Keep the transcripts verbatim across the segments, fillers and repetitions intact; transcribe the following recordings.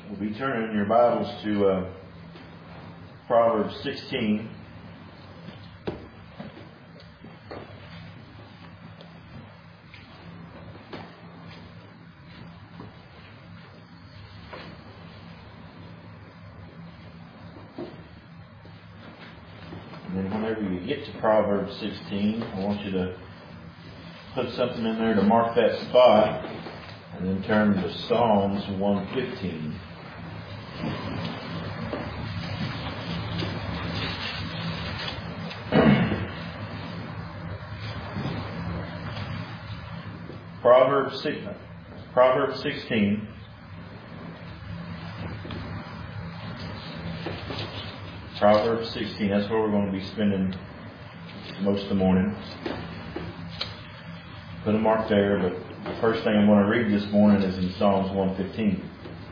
We'll be turning your Bibles to uh, Proverbs sixteen. And then whenever you get to Proverbs sixteen, I want you to put something in there to mark that spot, and then turn to Psalms one fifteen. Proverbs six, Proverbs sixteen. Proverbs sixteen. That's where we're going to be spending most of the morning. Put a mark there, but the first thing I'm going to read this morning is in Psalms one fifteen.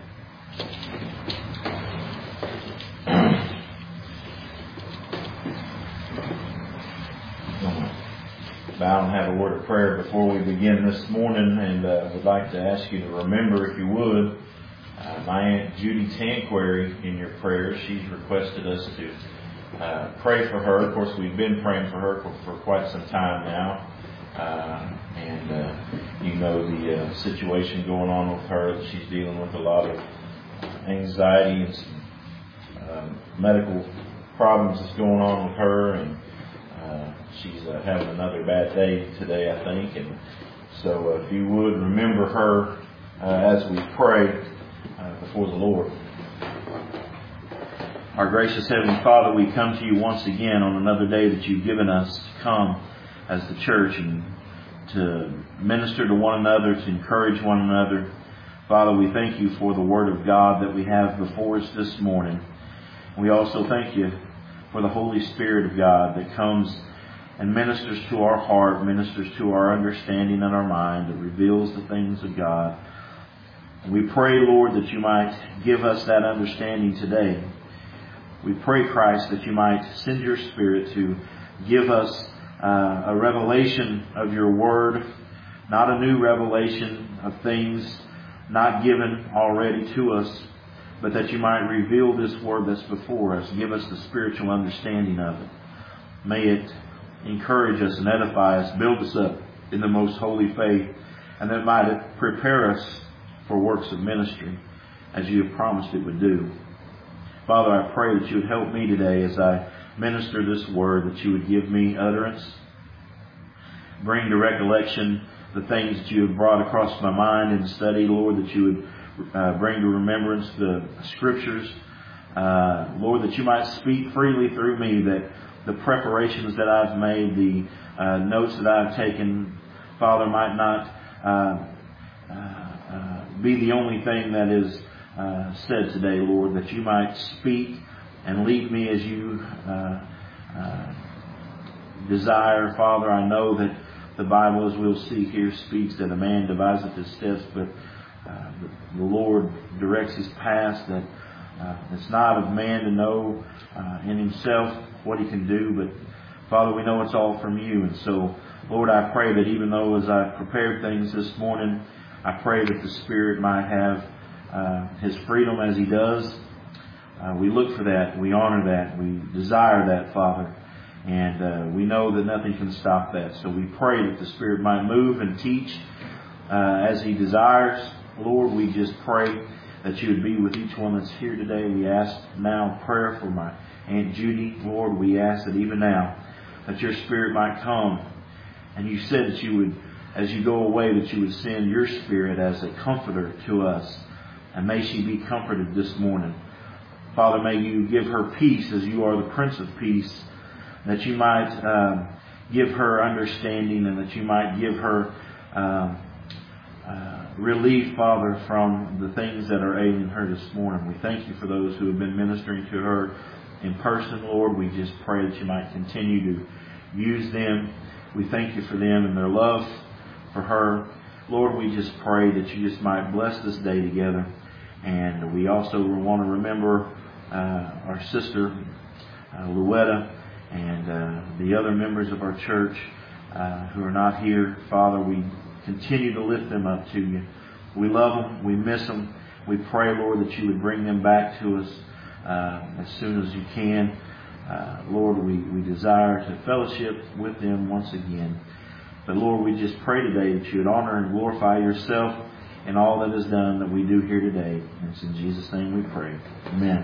Bow and have a word of prayer before we begin this morning, and uh, would like to ask you to remember, if you would, uh, my Aunt Judy Tanquary in your prayers. She's requested us to uh, pray for her. Of course, we've been praying for her for, for quite some time now. Uh, and uh, you know the uh, situation going on with her. She's dealing with a lot of anxiety and some uh, medical problems that's going on with her, and uh, she's uh, having another bad day today, I think. And so uh, if you would remember her uh, as we pray uh, before the Lord. Our gracious Heavenly Father, we come to you once again on another day that you've given us to come as the church and to minister to one another, to encourage one another. Father, we thank you for the Word of God that we have before us this morning. We also thank you for the Holy Spirit of God that comes and ministers to our heart, ministers to our understanding and our mind, that reveals the things of God. And we pray, Lord, that you might give us that understanding today. We pray, Christ, that you might send your Spirit to give us Uh, a revelation of your word, not a new revelation of things not given already to us, but that you might reveal this word that's before us. Give us the spiritual understanding of it. May it encourage us and edify us, build us up in the most holy faith, and that might it prepare us for works of ministry as you have promised it would do. Father, I pray that you would help me today as I minister this word, that you would give me utterance, bring to recollection the things that you have brought across my mind in study, Lord, that you would uh, bring to remembrance the scriptures, uh, Lord, that you might speak freely through me, that the preparations that I've made, the uh, notes that I've taken, Father, might not uh, uh, uh, be the only thing that is uh, said today, Lord, that you might speak and lead me as you uh, uh, desire. Father, I know that the Bible, as we'll see here, speaks that a man deviseth his steps, but uh, the Lord directs his paths, that uh, it's not of man to know uh, in himself what he can do, but Father, we know it's all from you. And so, Lord, I pray that even though as I prepared things this morning, I pray that the Spirit might have uh, his freedom as he does. Uh, we look for that. We honor that. We desire that, Father. And uh, we know that nothing can stop that. So we pray that the Spirit might move and teach uh, as he desires. Lord, we just pray that you would be with each one that's here today. We ask now prayer for my Aunt Judy. Lord, we ask that even now that your Spirit might come. And you said that you would, as you go away, that you would send your Spirit as a comforter to us. And may she be comforted this morning. Father, may you give her peace as you are the Prince of Peace, that you might uh, give her understanding, and that you might give her uh, uh, relief, Father, from the things that are ailing her this morning. We thank you for those who have been ministering to her in person, Lord. We just pray that you might continue to use them. We thank you for them and their love for her. Lord, we just pray that you just might bless this day together. And we also want to remember Uh, our sister uh, Louetta and uh, the other members of our church uh, who are not here. Father, we continue to lift them up to you. We love them, we miss them, We pray, Lord, that you would bring them back to us uh, as soon as you can. Uh, Lord, we, we desire to fellowship with them once again. But Lord, we just pray today that you would honor and glorify yourself in all that is done that we do here today. And it's in Jesus' name we pray. Amen.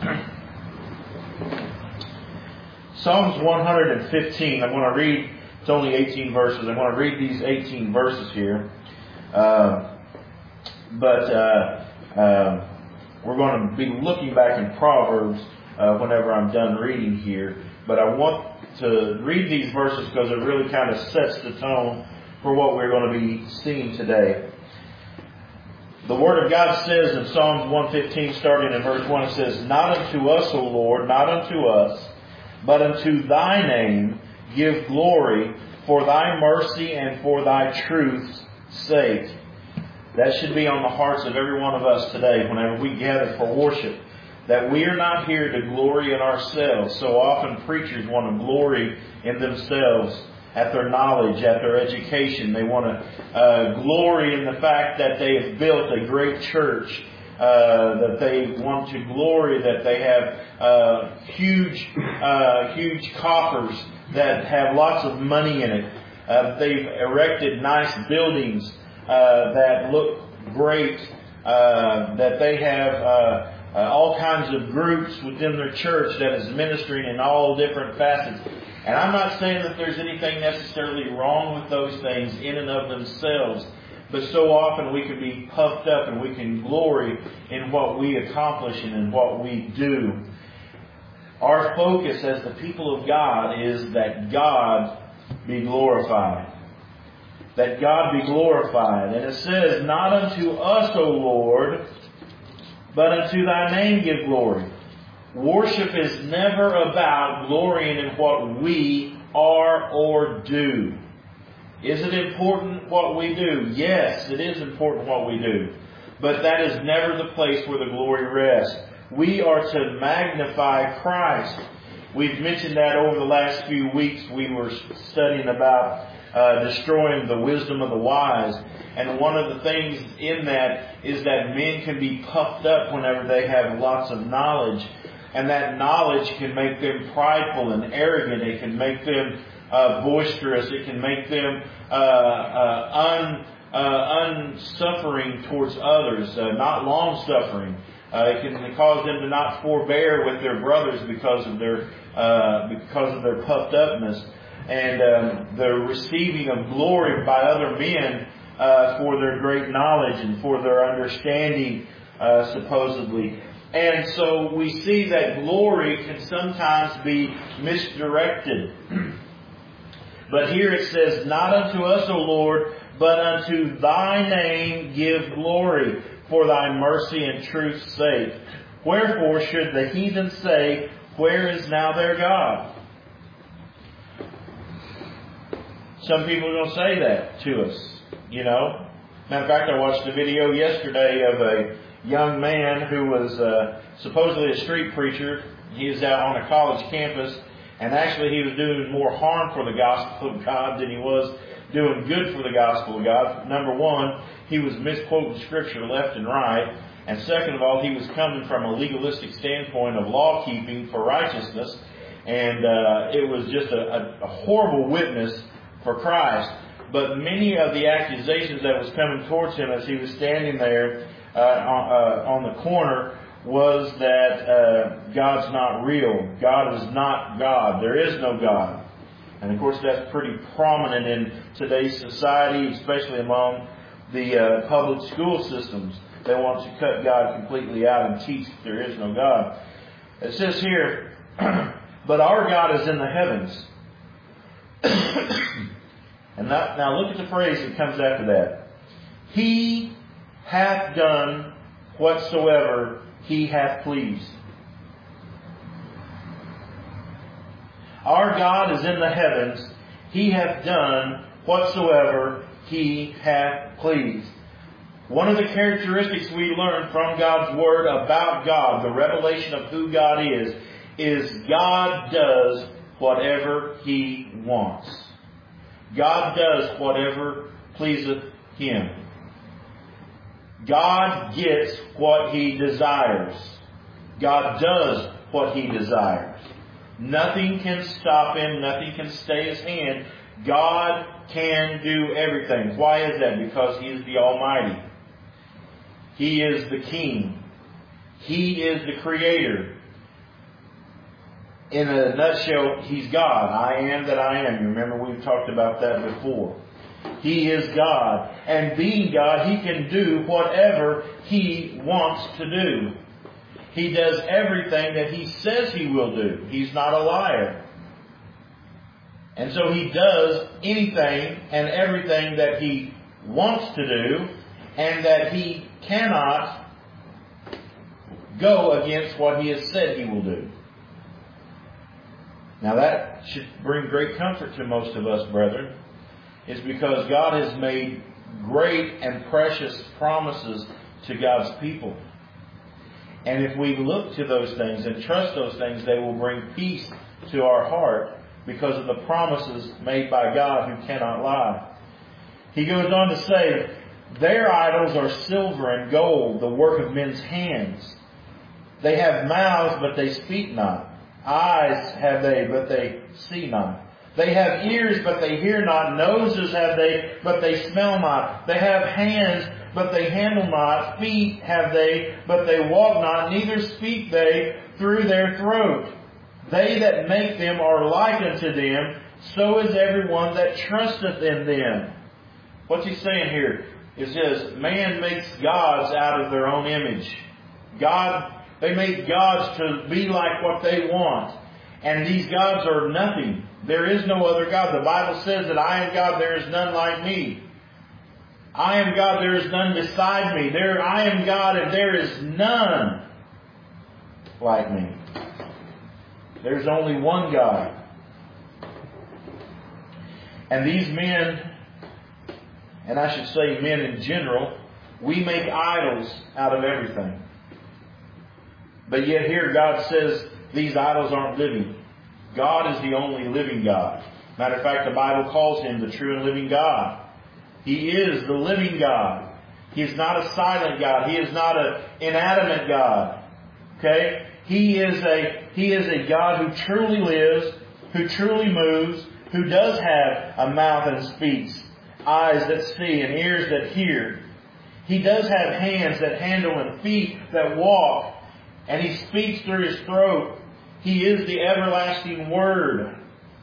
Psalms one hundred fifteen. I'm going to read, it's only eighteen verses. I'm going to read these eighteen verses here. Uh, but uh, uh, we're going to be looking back in Proverbs uh, whenever I'm done reading here. But I want to read these verses because it really kind of sets the tone for what we're going to be seeing today. The Word of God says in Psalms one fifteen, starting in verse one, it says, "Not unto us, O Lord, not unto us, but unto thy name give glory for thy mercy and for thy truth's sake." That should be on the hearts of every one of us today whenever we gather for worship. That we are not here to glory in ourselves. So often preachers want to glory in themselves, at their knowledge, at their education. They want to uh, glory in the fact that they have built a great church. Uh, that they want to glory that they have uh, huge, uh, huge coffers that have lots of money in it. Uh, they've erected nice buildings uh, that look great. Uh, that they have uh, uh, all kinds of groups within their church that is ministering in all different facets. And I'm not saying that there's anything necessarily wrong with those things in and of themselves. But so often we can be puffed up and we can glory in what we accomplish and in what we do. Our focus as the people of God is that God be glorified. That God be glorified. And it says, "Not unto us, O Lord, but unto thy name give glory." Worship is never about glorying in what we are or do. Is it important what we do? Yes, it is important what we do. But that is never the place where the glory rests. We are to magnify Christ. We've mentioned that over the last few weeks. We were studying about uh, destroying the wisdom of the wise. And one of the things in that is that men can be puffed up whenever they have lots of knowledge. And that knowledge can make them prideful and arrogant. It can make them uh, boisterous. It can make them uh, uh, un, uh, unsuffering towards others, uh, not long-suffering. Uh, it can cause them to not forbear with their brothers because of their uh, because of their puffed upness, and um, the receiving of glory by other men uh, for their great knowledge and for their understanding, uh, supposedly. And so we see that glory can sometimes be misdirected. But here it says, "Not unto us, O Lord, but unto thy name give glory for thy mercy and truth's sake. Wherefore should the heathen say, Where is now their God?" Some people are going to say that to us, you know. Matter of fact, I watched a video yesterday of a young man who was uh, supposedly a street preacher. He was out on a college campus, and actually he was doing more harm for the gospel of God than he was doing good for the gospel of God. Number one, he was misquoting Scripture left and right. And second of all, he was coming from a legalistic standpoint of law keeping for righteousness. And uh, it was just a, a, a horrible witness for Christ. But many of the accusations that was coming towards him as he was standing there uh, on, uh, on the corner was that uh, God's not real. God is not God. There is no God. And of course that's pretty prominent in today's society, especially among the uh, public school systems. They want to cut God completely out and teach that there is no God. It says here, "But our God is in the heavens." And that, now look at the phrase that comes after that. "He hath done whatsoever he hath pleased." Our God is in the heavens. He hath done whatsoever he hath pleased. One of the characteristics we learn from God's Word about God, the revelation of who God is, is God does whatever He wants. God does whatever pleaseth Him. God gets what He desires. God does what He desires. Nothing can stop Him. Nothing can stay His hand. God can do everything. Why is that? Because He is the Almighty. He is the King. He is the Creator. In a nutshell, He's God. I am that I am. You remember we've talked about that before. He is God. And being God, He can do whatever He wants to do. He does everything that He says He will do. He's not a liar. And so He does anything and everything that He wants to do, and that He cannot go against what He has said He will do. Now that should bring great comfort to most of us, brethren. It's because God has made great and precious promises to God's people. And if we look to those things and trust those things, they will bring peace to our heart because of the promises made by God who cannot lie. He goes on to say, their idols are silver and gold, the work of men's hands. They have mouths, but they speak not. Eyes have they, but they see not. They have ears, but they hear not. Noses have they, but they smell not. They have hands, but they handle not. Feet have they, but they walk not. Neither speak they through their throat. They that make them are like unto them. So is everyone that trusteth in them. What's he saying here? It says, man makes gods out of their own image. God, they make gods to be like what they want. And these gods are nothing. There is no other God. The Bible says that I am God, there is none like me. I am God, there is none beside me. There, I am God, and there is none like me. There's only one God. And these men, and I should say men in general, we make idols out of everything. But yet here God says these idols aren't living. God is the only living God. Matter of fact, the Bible calls Him the true and living God. He is the living God. He is not a silent God. He is not an inanimate God. Okay? He is a, He is a God who truly lives, who truly moves, who does have a mouth and speaks, eyes that see and ears that hear. He does have hands that handle and feet that walk. And He speaks through His throat. He is the everlasting Word.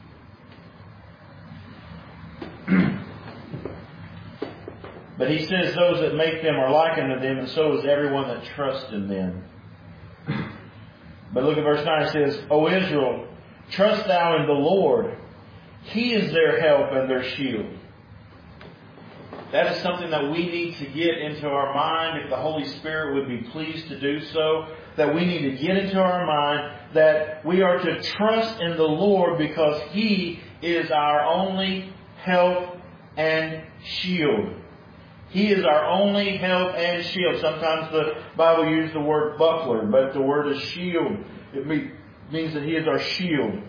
But He says those that make them are like unto them, and so is everyone that trusts in them. But look at verse nine. It says, O Israel, trust thou in the Lord. He is their help and their shield. That is something that we need to get into our mind, if the Holy Spirit would be pleased to do so. That we need to get into our mind that we are to trust in the Lord because He is our only help and shield. He is our only help and shield. Sometimes the Bible uses the word buckler, but the word is shield. It means that He is our shield.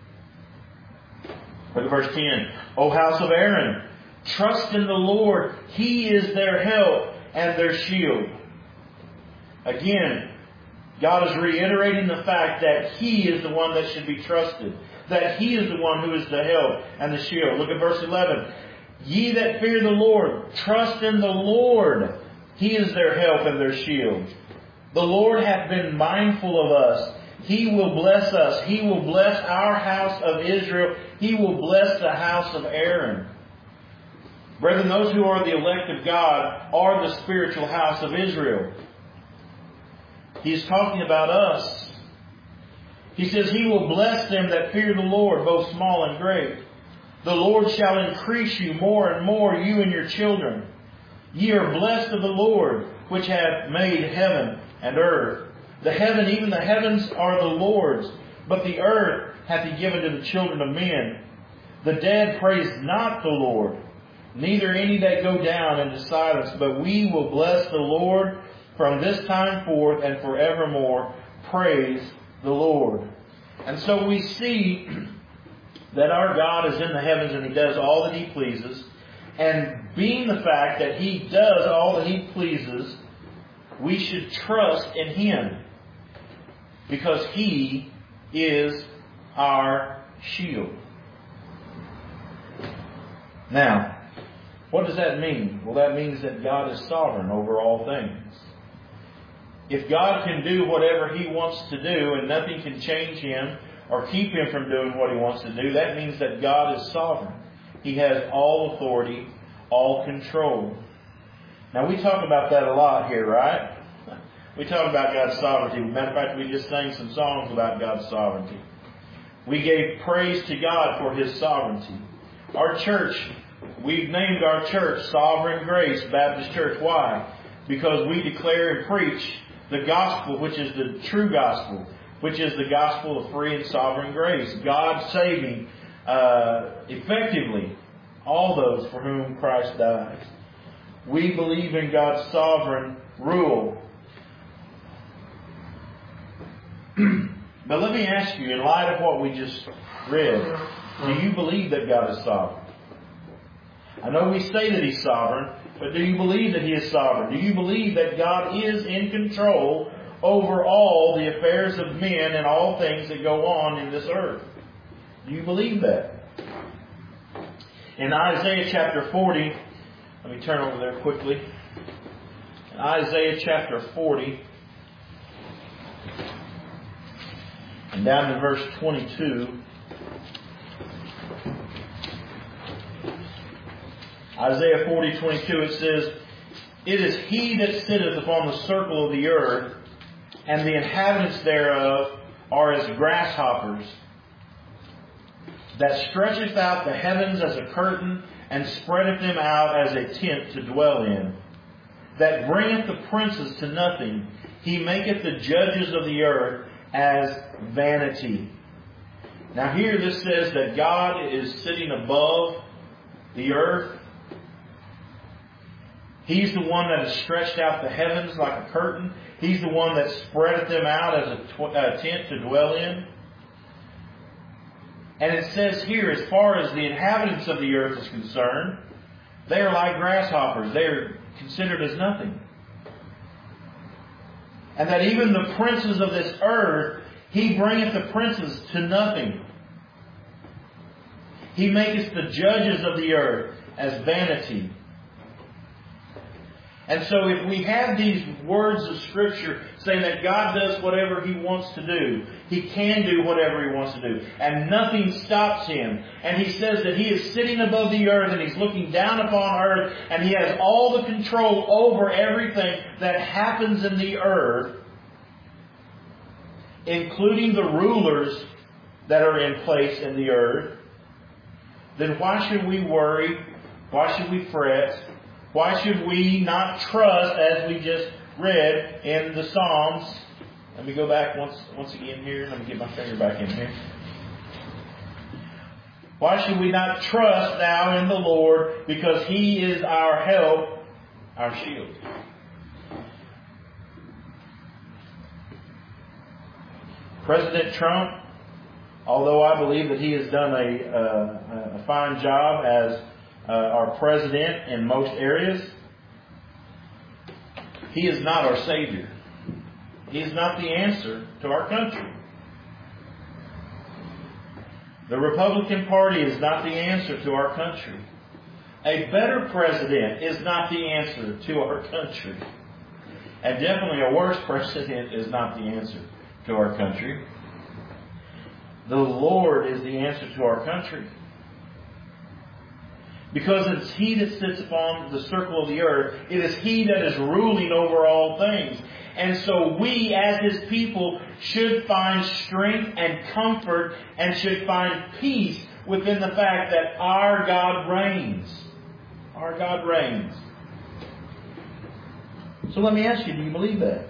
Look at verse ten. O house of Aaron, trust in the Lord. He is their help and their shield. Again, God is reiterating the fact that He is the one that should be trusted. That He is the one who is the help and the shield. Look at verse eleven. Ye that fear the Lord, trust in the Lord. He is their help and their shield. The Lord hath been mindful of us. He will bless us. He will bless our house of Israel. He will bless the house of Aaron. Brethren, those who are the elect of God are the spiritual house of Israel. He's talking about us. He says, He will bless them that fear the Lord, both small and great. The Lord shall increase you more and more, you and your children. Ye are blessed of the Lord, which hath made heaven and earth. The heaven, even the heavens, are the Lord's, but the earth hath He given to the children of men. The dead praise not the Lord, neither any that go down into silence, but we will bless the Lord from this time forth and forevermore. Praise the Lord. And so we see that our God is in the heavens and He does all that He pleases. And being the fact that He does all that He pleases, we should trust in Him, because He is our shield. Now, what does that mean? Well, that means that God is sovereign over all things. If God can do whatever He wants to do and nothing can change Him or keep Him from doing what He wants to do, that means that God is sovereign. He has all authority, all control. Now, we talk about that a lot here, right? We talk about God's sovereignty. Matter of fact, we just sang some songs about God's sovereignty. We gave praise to God for His sovereignty. Our church, we've named our church Sovereign Grace Baptist Church. Why? Because we declare and preach the gospel, which is the true gospel, which is the gospel of free and sovereign grace. God saving uh, effectively all those for whom Christ died. We believe in God's sovereign rule. But let me ask you, in light of what we just read, do you believe that God is sovereign? I know we say that He's sovereign, but do you believe that He is sovereign? Do you believe that God is in control over all the affairs of men and all things that go on in this earth? Do you believe that? In Isaiah chapter forty, let me turn over there quickly. In Isaiah chapter forty, and down to verse twenty-two, Isaiah forty, twenty-two, it says, "It is He that sitteth upon the circle of the earth, and the inhabitants thereof are as grasshoppers, that stretcheth out the heavens as a curtain, and spreadeth them out as a tent to dwell in, that bringeth the princes to nothing. He maketh the judges of the earth as vanity." Now here this says that God is sitting above the earth. He's the one that has stretched out the heavens like a curtain. He's the one that spreadeth them out as a, tw- a tent to dwell in. And it says here, as far as the inhabitants of the earth is concerned, they are like grasshoppers. They are considered as nothing. And that even the princes of this earth, He bringeth the princes to nothing. He maketh the judges of the earth as vanity. And so if we have these words of Scripture saying that God does whatever He wants to do, He can do whatever He wants to do, and nothing stops Him, and He says that He is sitting above the earth and He's looking down upon earth, and He has all the control over everything that happens in the earth, including the rulers that are in place in the earth, then why should we worry? Why should we fret? Why should we not trust, as we just read in the Psalms? Let me go back once once again here. Let me get my finger back in here. Why should we not trust now in the Lord? Because He is our help, our shield. President Trump, although I believe that he has done a, uh, a fine job as Uh, our president in most areas, he is not our Savior. He is not the answer to our country. The Republican Party is not the answer to our country. A better president is not the answer to our country. And definitely a worse president is not the answer to our country. The Lord is the answer to our country. Because it's He that sits upon the circle of the earth. It is He that is ruling over all things. And so we, as His people, should find strength and comfort and should find peace within the fact that our God reigns. Our God reigns. So let me ask you, do you believe that?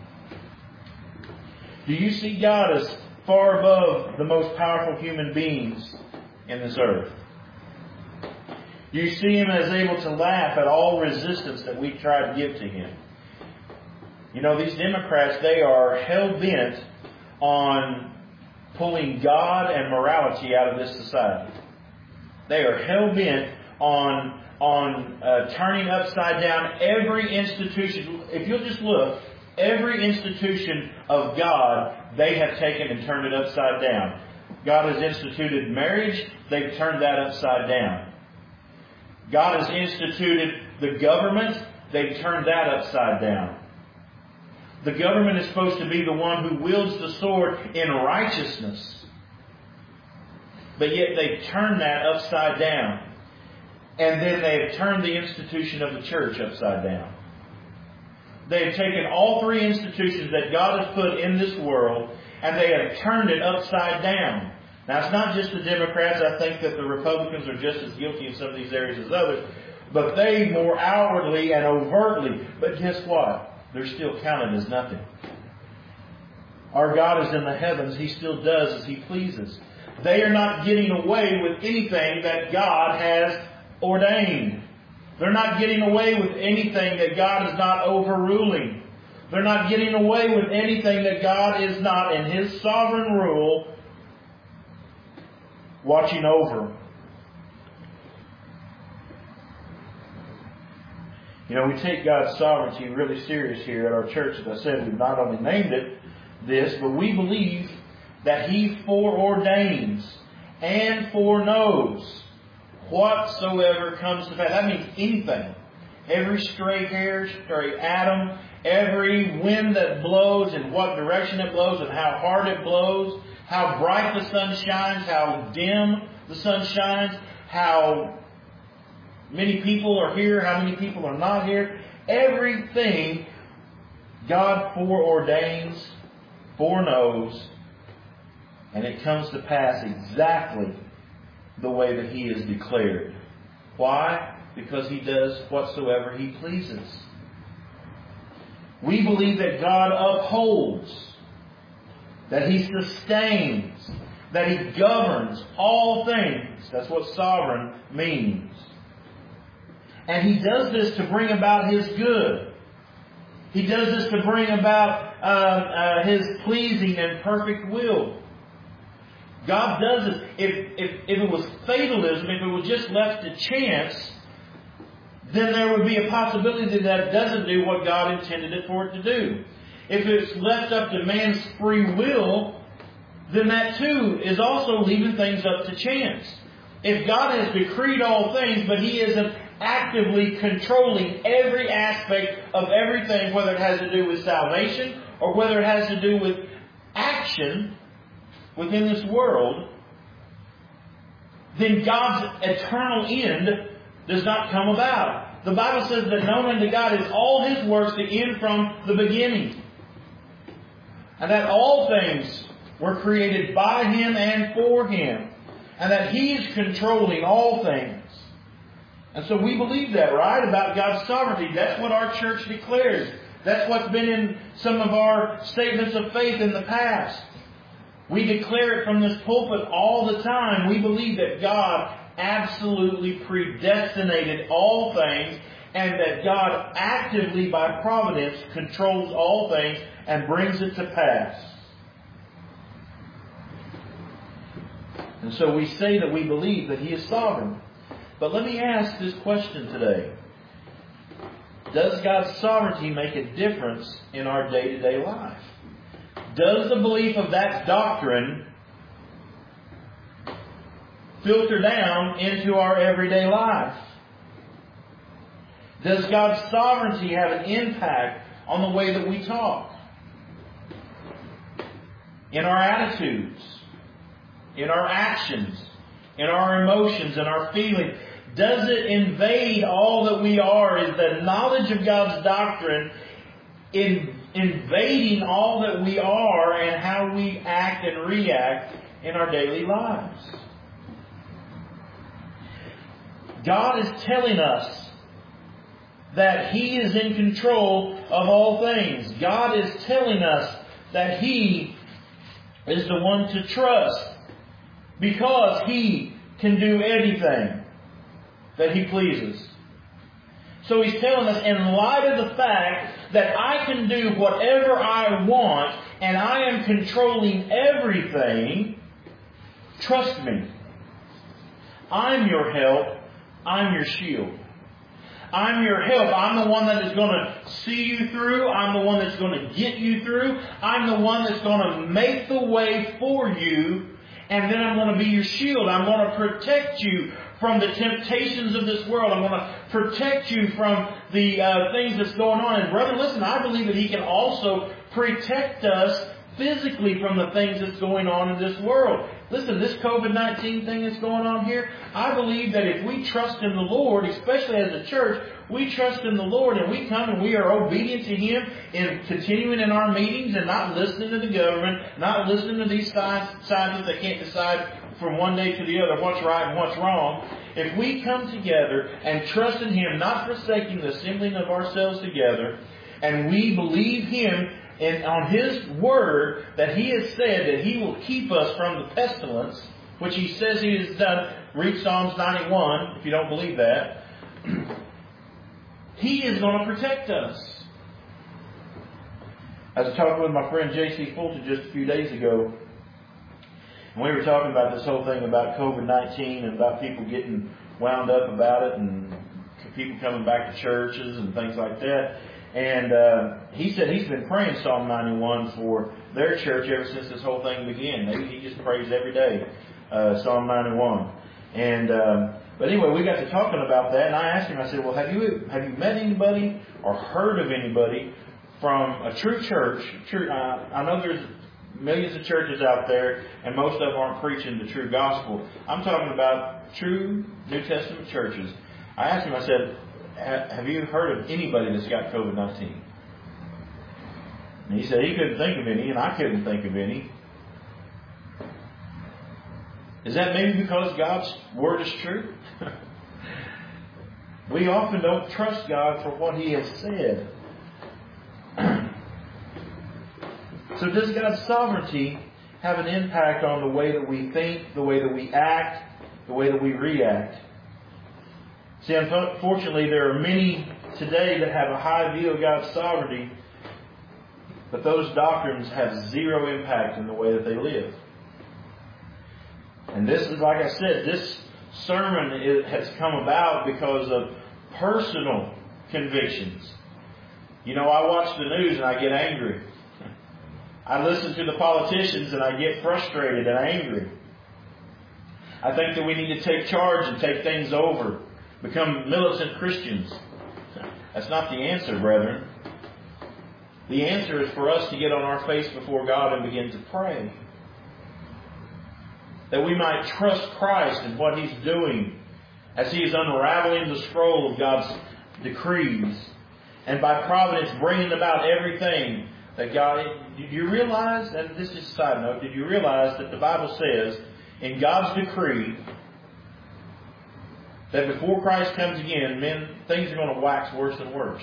Do you see God as far above the most powerful human beings in this earth? Do you see Him as able to laugh at all resistance that we try to give to Him? You know, these Democrats, they are hell-bent on pulling God and morality out of this society. They are hell-bent on on uh, turning upside down every institution. If you'll just look, every institution of God, they have taken and turned it upside down. God has instituted marriage, they've turned that upside down. God has instituted the government, they've turned that upside down. The government is supposed to be the one who wields the sword in righteousness. But yet they've turned that upside down. And then they have turned the institution of the church upside down. They have taken all three institutions that God has put in this world and they have turned it upside down. Now, it's not just the Democrats. I think that the Republicans are just as guilty in some of these areas as others. But they more outwardly and overtly. But guess what? They're still counted as nothing. Our God is in the heavens. He still does as He pleases. They are not getting away with anything that God has ordained. They're not getting away with anything that God is not overruling. They're not getting away with anything that God is not, in His sovereign rule, watching over. You know, we take God's sovereignty really serious here at our church. As I said, we've not only named it this, but we believe that He foreordains and foreknows whatsoever comes to pass. That means anything. Every stray hair, stray atom, every wind that blows, and what direction it blows, and how hard it blows, how bright the sun shines, how dim the sun shines, how many people are here, how many people are not here. Everything God foreordains, foreknows, and it comes to pass exactly the way that He has declared. Why? Because He does whatsoever He pleases. We believe that God upholds, that He sustains, that He governs all things. That's what sovereign means. And He does this to bring about His good. He does this to bring about uh, uh, His pleasing and perfect will. God does it. If, if, if it was fatalism, if it was just left to chance, then there would be a possibility that it doesn't do what God intended it for it to do. If it's left up to man's free will, then that too is also leaving things up to chance. If God has decreed all things, but He isn't actively controlling every aspect of everything, whether it has to do with salvation or whether it has to do with action within this world, then God's eternal end does not come about. The Bible says that known unto God is all His works that end from the beginning. And that all things were created by Him and for Him. And that He is controlling all things. And so we believe that, right? About God's sovereignty. That's what our church declares. That's what's been in some of our statements of faith in the past. We declare it from this pulpit all the time. We believe that God absolutely predestinated all things and that God actively, by providence, controls all things and brings it to pass. And so we say that we believe that He is sovereign. But let me ask this question today. Does God's sovereignty make a difference in our day-to-day life? Does the belief of that doctrine filter down into our everyday life? Does God's sovereignty have an impact on the way that we talk? In our attitudes? In our actions? In our emotions and our feelings? Does it invade all that we are? Is the knowledge of God's doctrine in invading all that we are and how we act and react in our daily lives? God is telling us that He is in control of all things. God is telling us that He is the one to trust because He can do anything that He pleases. So He's telling us, in light of the fact that I can do whatever I want and I am controlling everything, trust me. I'm your help. I'm your shield. I'm your help. I'm the one that is going to see you through. I'm the one that's going to get you through. I'm the one that's going to make the way for you. And then I'm going to be your shield. I'm going to protect you from the temptations of this world. I'm going to protect you from the uh, things that's going on. And brother, listen, I believe that He can also protect us physically from the things that's going on in this world. Listen, this COVID nineteen thing that's going on here, I believe that if we trust in the Lord, especially as a church, we trust in the Lord and we come and we are obedient to Him in continuing in our meetings and not listening to the government, not listening to these scientists that can't decide from one day to the other what's right and what's wrong. If we come together and trust in Him, not forsaking the assembling of ourselves together, and we believe Him and on His Word that He has said that He will keep us from the pestilence, which He says He has done. Read Psalms ninety-one if you don't believe that. He is going to protect us. I was talking with my friend J C Fulton just a few days ago, and we were talking about this whole thing about COVID nineteen and about people getting wound up about it and people coming back to churches and things like that. And uh, he said he's been praying Psalm ninety-one for their church ever since this whole thing began. He just prays every day, uh, Psalm ninety-one. And um, but anyway, we got to talking about that, and I asked him. I said, "Well, have you have you met anybody or heard of anybody from a true church? True, uh, I know there's millions of churches out there, and most of them aren't preaching the true gospel. I'm talking about true New Testament churches." I asked him. I said, "Have you heard of anybody that's got COVID nineteen? And he said he couldn't think of any, and I couldn't think of any. Is that maybe because God's Word is true? We often don't trust God for what He has said. So does God's sovereignty have an impact on the way that we think, the way that we act, the way that we react? See, unfortunately, there are many today that have a high view of God's sovereignty, but those doctrines have zero impact in the way that they live. And this is, like I said, this sermon is, has come about because of personal convictions. You know, I watch the news and I get angry. I listen to the politicians and I get frustrated and angry. I think that we need to take charge and take things over. Become militant Christians. That's not the answer, brethren. The answer is for us to get on our face before God and begin to pray. That we might trust Christ in what He's doing as He is unraveling the scroll of God's decrees. And by providence bringing about everything that God... Did you realize, and this is a side note, did you realize that the Bible says in God's decree that before Christ comes again, men, things are going to wax worse and worse?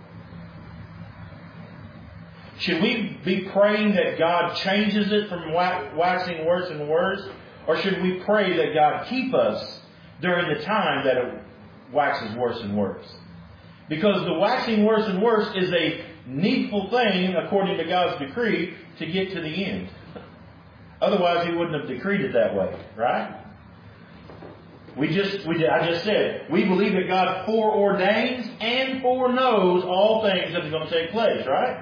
Should we be praying that God changes it from waxing worse and worse? Or should we pray that God keep us during the time that it waxes worse and worse? Because the waxing worse and worse is a needful thing, according to God's decree, to get to the end. Otherwise, He wouldn't have decreed it that way, right? We just, we, I just said, we believe that God foreordains and foreknows all things that are going to take place, right?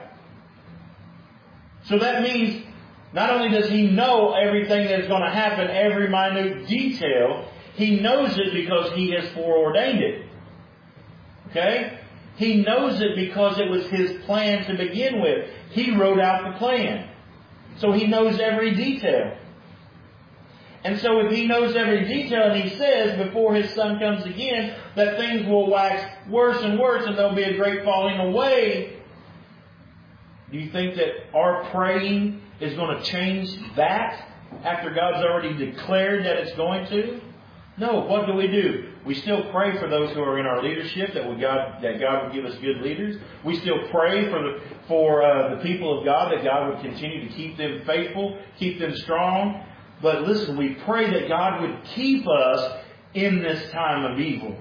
So that means not only does He know everything that's going to happen, every minute detail, He knows it because He has foreordained it. Okay? He knows it because it was His plan to begin with. He wrote out the plan. So He knows every detail. And so if He knows every detail, and He says before His Son comes again that things will wax worse and worse and there'll be a great falling away, do you think that our praying is going to change that after God's already declared that it's going to? No. What do we do? We still pray for those who are in our leadership, that we God that God would give us good leaders. We still pray for the for uh, the people of God, that God would continue to keep them faithful, keep them strong. But listen, we pray that God would keep us in this time of evil.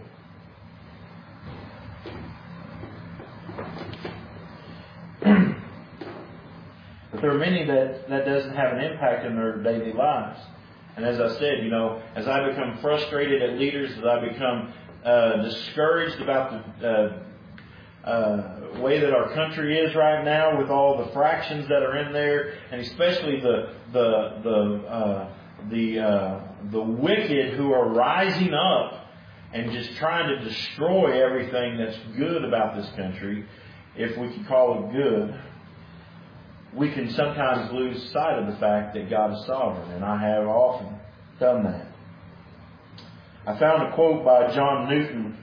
But there are many that, that doesn't have an impact in their daily lives. And as I said, you know, as I become frustrated at leaders, as I become uh, discouraged about the uh, uh, way that our country is right now, with all the fractions that are in there, and especially the the the uh, the uh, the wicked who are rising up and just trying to destroy everything that's good about this country, if we can call it good, we can sometimes lose sight of the fact that God is sovereign, and I have often done that. I found a quote by John Newton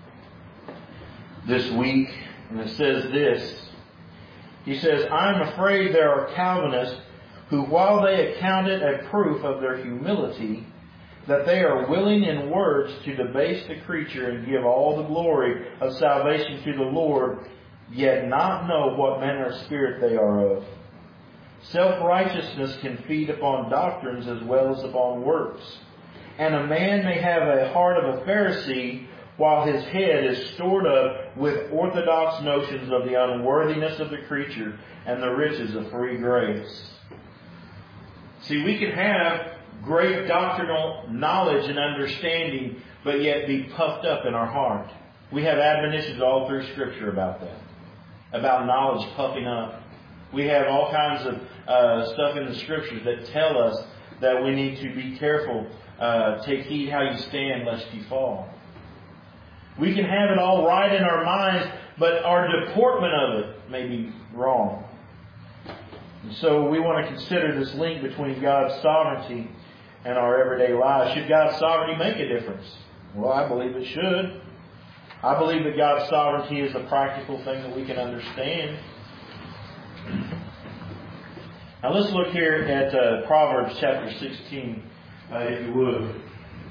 this week, and it says this. He says, "I am afraid there are Calvinists who, while they account it a proof of their humility, that they are willing in words to debase the creature and give all the glory of salvation to the Lord, yet not know what manner of spirit they are of. Self-righteousness can feed upon doctrines as well as upon works. And a man may have a heart of a Pharisee while his head is stored up with orthodox notions of the unworthiness of the creature and the riches of free grace." See, we can have great doctrinal knowledge and understanding, but yet be puffed up in our heart. We have admonitions all through Scripture about that, about knowledge puffing up. We have all kinds of uh, stuff in the Scriptures that tell us that we need to be careful. Uh, take heed how you stand, lest you fall. We can have it all right in our minds, but our deportment of it may be wrong. And so we want to consider this link between God's sovereignty and our everyday lives. Should God's sovereignty make a difference? Well, I believe it should. I believe that God's sovereignty is a practical thing that we can understand. Now let's look here at uh, Proverbs chapter sixteen, uh, if you would.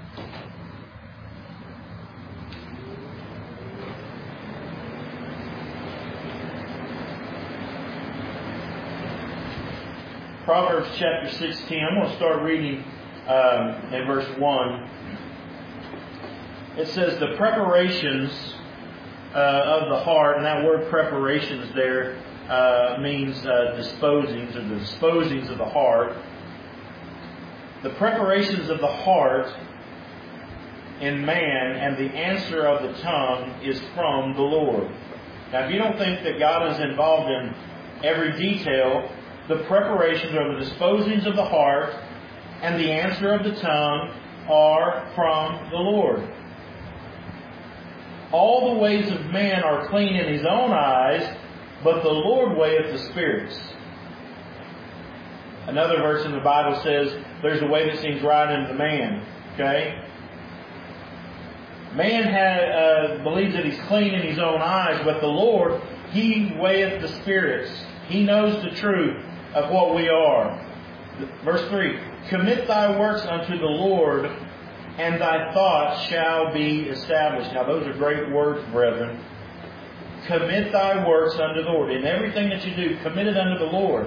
Proverbs chapter sixteen. I'm going to start reading um, in verse one. It says, "The preparations uh, of the heart," and that word preparations there uh, means uh, disposings, or the disposings of the heart. The preparations of the heart in man and the answer of the tongue is from the Lord. Now, if you don't think that God is involved in every detail, the preparations or the disposings of the heart and the answer of the tongue are from the Lord. All the ways of man are clean in his own eyes, but the Lord weigheth the spirits. Another verse in the Bible says, there's a way that seems right unto man. Okay? Man had, uh, believes that he's clean in his own eyes, but the Lord, He weigheth the spirits. He knows the truth of what we are. Verse three, "Commit thy works unto the Lord, and thy thoughts shall be established." Now those are great words, brethren. Commit thy works unto the Lord. In everything that you do, commit it unto the Lord.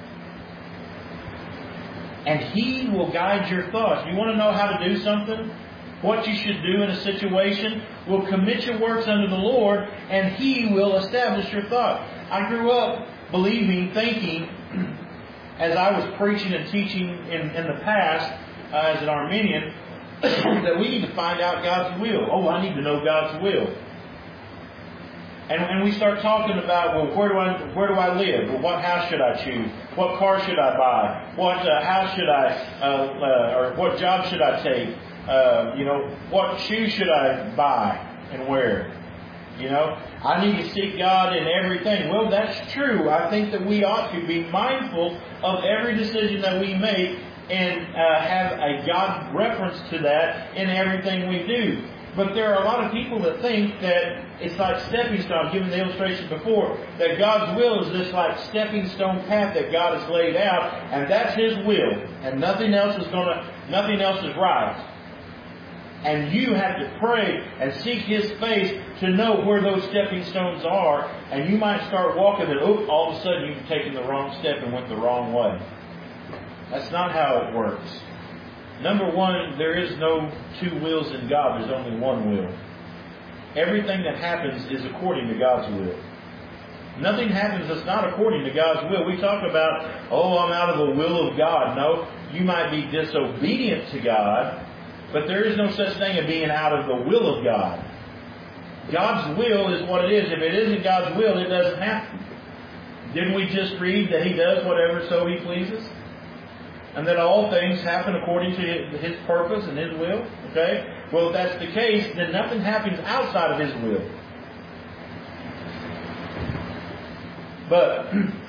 And He will guide your thoughts. You want to know how to do something? What you should do in a situation? Well, commit your works unto the Lord, and He will establish your thought. I grew up believing, thinking, as I was preaching and teaching in, in the past uh, as an Arminian, that we need to find out God's will. Oh, I need to know God's will. And, and we start talking about, well, where do I where do I live? Well, what house should I choose? What car should I buy? What uh, house should I, uh, uh, or what job should I take? Uh, you know, what shoes should I buy and wear? You know, I need to seek God in everything. Well, that's true. I think that we ought to be mindful of every decision that we make and uh, have a God reference to that in everything we do. But there are a lot of people that think that it's like stepping stone. I've given the illustration before, that God's will is this like stepping stone path that God has laid out, and that's His will, and nothing else is gonna, nothing else is right. And you have to pray and seek His face to know where those stepping stones are. And you might start walking and oh, all of a sudden you've taken the wrong step and went the wrong way. That's not how it works. Number one, there is no two wills in God. There's only one will. Everything that happens is according to God's will. Nothing happens that's not according to God's will. We talk about, oh, I'm out of the will of God. No, you might be disobedient to God, but there is no such thing as being out of the will of God. God's will is what it is. If it isn't God's will, it doesn't happen. Didn't we just read that He does whatever so He pleases? And that all things happen according to His purpose and His will? Okay? Well, if that's the case, then nothing happens outside of His will. But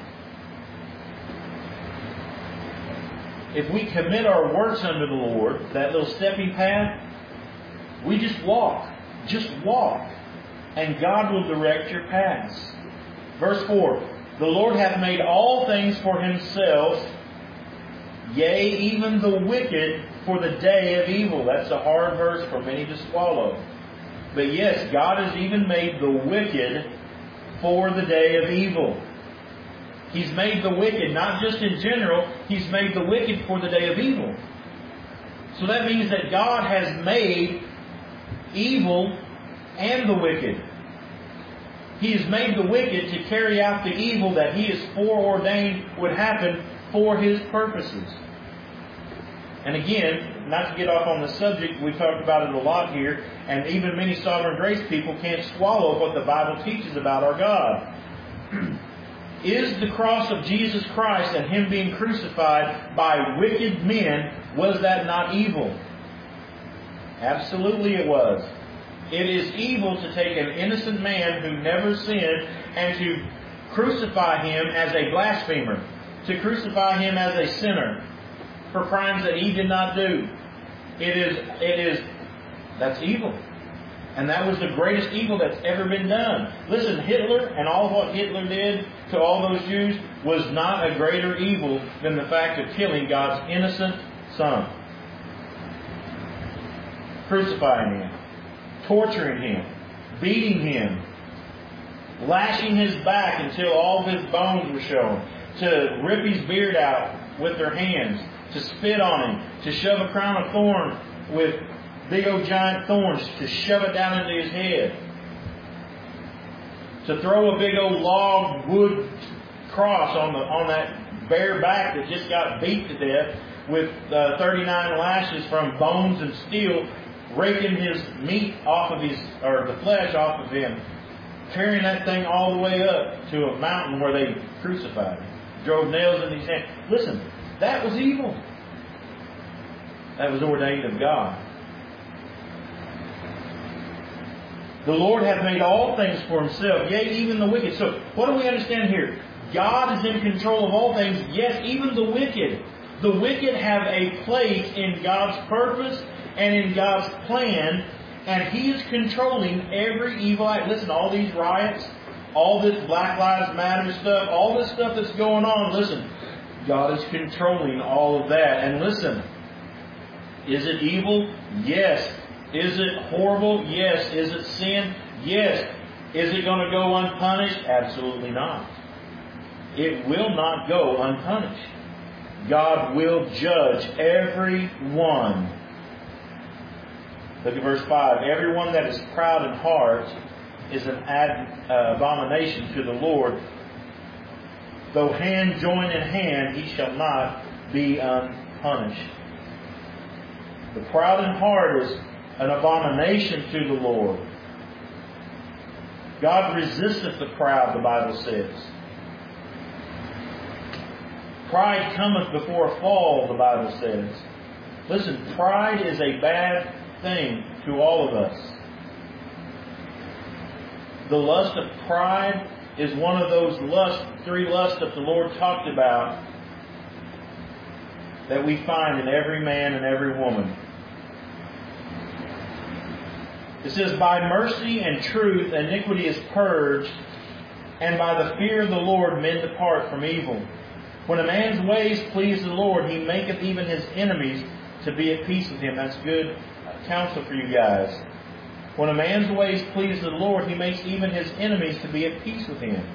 if we commit our works unto the Lord, that little stepping path, we just walk. Just walk. And God will direct your paths. Verse four. The Lord hath made all things for Himself, yea, even the wicked for the day of evil. That's a hard verse for many to swallow. But yes, God has even made the wicked for the day of evil. He's made the wicked, not just in general, He's made the wicked for the day of evil. So that means that God has made evil and the wicked. He has made the wicked to carry out the evil that He has foreordained would happen for His purposes. And again, not to get off on the subject, we've talked about it a lot here, and even many sovereign grace people can't swallow what the Bible teaches about our God. Is the cross of Jesus Christ and Him being crucified by wicked men, was that not evil? Absolutely it was. It is evil to take an innocent man who never sinned and to crucify Him as a blasphemer, to crucify Him as a sinner for crimes that He did not do. It is, it is, that's evil. And that was the greatest evil that's ever been done. Listen, Hitler and all what Hitler did to all those Jews was not a greater evil than the fact of killing God's innocent Son. Crucifying Him, torturing Him, beating Him, lashing His back until all of His bones were shown, to rip His beard out with their hands, to spit on Him, to shove a crown of thorns with big old giant thorns, to shove it down into His head, to throw a big old log wood cross on the on that bare back that just got beat to death with uh, thirty-nine lashes from bones and steel, raking his meat off of his, or the flesh off of Him, carrying that thing all the way up to a mountain where they crucified Him, drove nails in His hands. Listen, that was evil. That was ordained of God. The Lord hath made all things for Himself, yea, even the wicked. So, what do we understand here? God is in control of all things, yes, even the wicked. The wicked have a place in God's purpose and in God's plan, and He is controlling every evil act. Listen, all these riots, all this Black Lives Matter stuff, all this stuff that's going on, listen, God is controlling all of that. And listen, is it evil? Yes. Is it horrible? Yes. Is it sin? Yes. Is it going to go unpunished? Absolutely not. It will not go unpunished. God will judge every one. Look at verse five. Everyone that is proud in heart is an ad, uh, abomination to the Lord. Though hand join in hand, he shall not be unpunished. The proud in heart is an abomination to the Lord. God resisteth the proud, the Bible says. Pride cometh before a fall, the Bible says. Listen, pride is a bad thing to all of us. The lust of pride is one of those lust, three lusts that the Lord talked about that we find in every man and every woman. It says, by mercy and truth iniquity is purged, and by the fear of the Lord men depart from evil. When a man's ways please the Lord, he maketh even his enemies to be at peace with him. That's good counsel for you guys. When a man's ways please the Lord, he makes even his enemies to be at peace with him.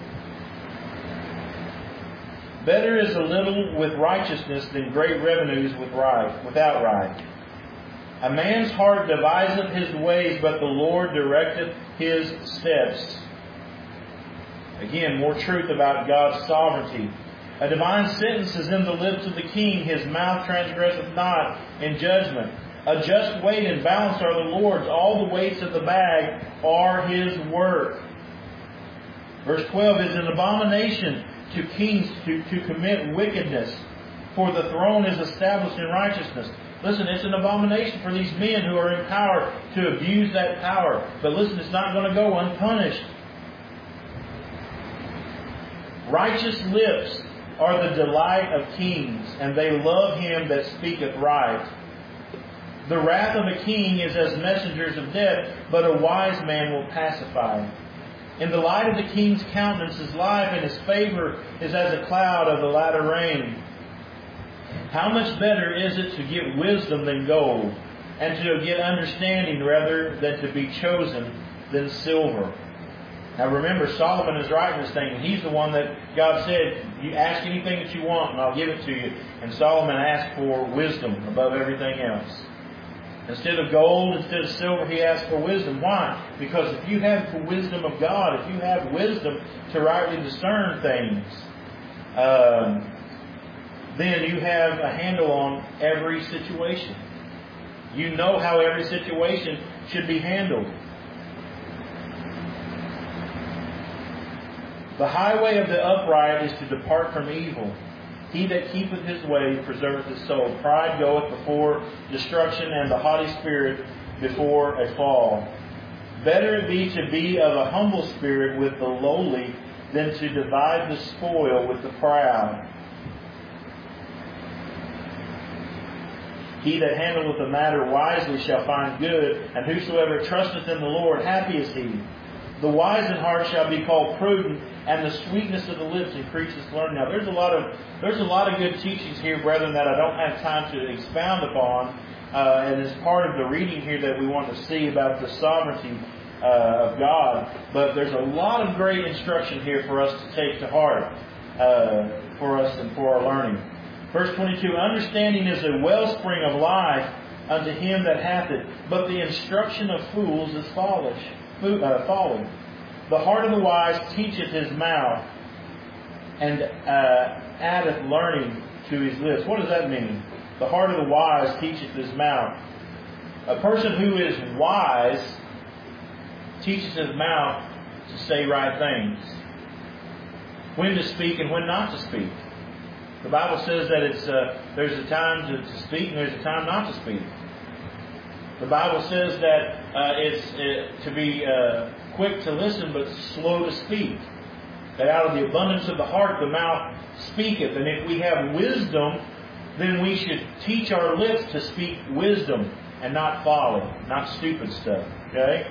Better is a little with righteousness than great revenues with right, without right. A man's heart deviseth his ways, but the Lord directeth his steps. Again, more truth about God's sovereignty. A divine sentence is in the lips of the king. His mouth transgresseth not in judgment. A just weight and balance are the Lord's. All the weights of the bag are His work. Verse twelve is an abomination to kings to, to commit wickedness, for the throne is established in righteousness. Listen, it's an abomination for these men who are in power to abuse that power. But listen, it's not going to go unpunished. Righteous lips are the delight of kings, and they love him that speaketh right. The wrath of a king is as messengers of death, but a wise man will pacify. In the light of the king's countenance is life, and his favor is as a cloud of the latter rain. How much better is it to get wisdom than gold, and to get understanding rather than to be chosen than silver? Now remember, Solomon is writing this thing, and he's the one that God said, you ask anything that you want and I'll give it to you. And Solomon asked for wisdom above everything else. Instead of gold, instead of silver, he asked for wisdom. Why? Because if you have the wisdom of God, if you have wisdom to rightly discern things, um, then you have a handle on every situation. You know how every situation should be handled. The highway of the upright is to depart from evil. He that keepeth his way preserveth his soul. Pride goeth before destruction, and the haughty spirit before a fall. Better it be to be of a humble spirit with the lowly than to divide the spoil with the proud. He that handleth the matter wisely shall find good, and whosoever trusteth in the Lord, happy is he. The wise in heart shall be called prudent, and the sweetness of the lips increases learning. Now, there's a lot of there's a lot of good teachings here, brethren, that I don't have time to expound upon, uh, and it's part of the reading here that we want to see about the sovereignty uh, of God. But there's a lot of great instruction here for us to take to heart uh, for us and for our learning. Verse twenty-two: Understanding is a wellspring of life unto him that hath it, but the instruction of fools is foolish. Uh, folly. The heart of the wise teacheth his mouth, and uh, addeth learning to his lips. What does that mean? The heart of the wise teacheth his mouth. A person who is wise teaches his mouth to say right things, when to speak and when not to speak. The Bible says that it's uh, there's a time to, to speak and there's a time not to speak. The Bible says that uh, it's uh, to be uh, quick to listen but slow to speak. That out of the abundance of the heart the mouth speaketh. And if we have wisdom, then we should teach our lips to speak wisdom and not folly, not stupid stuff. Okay?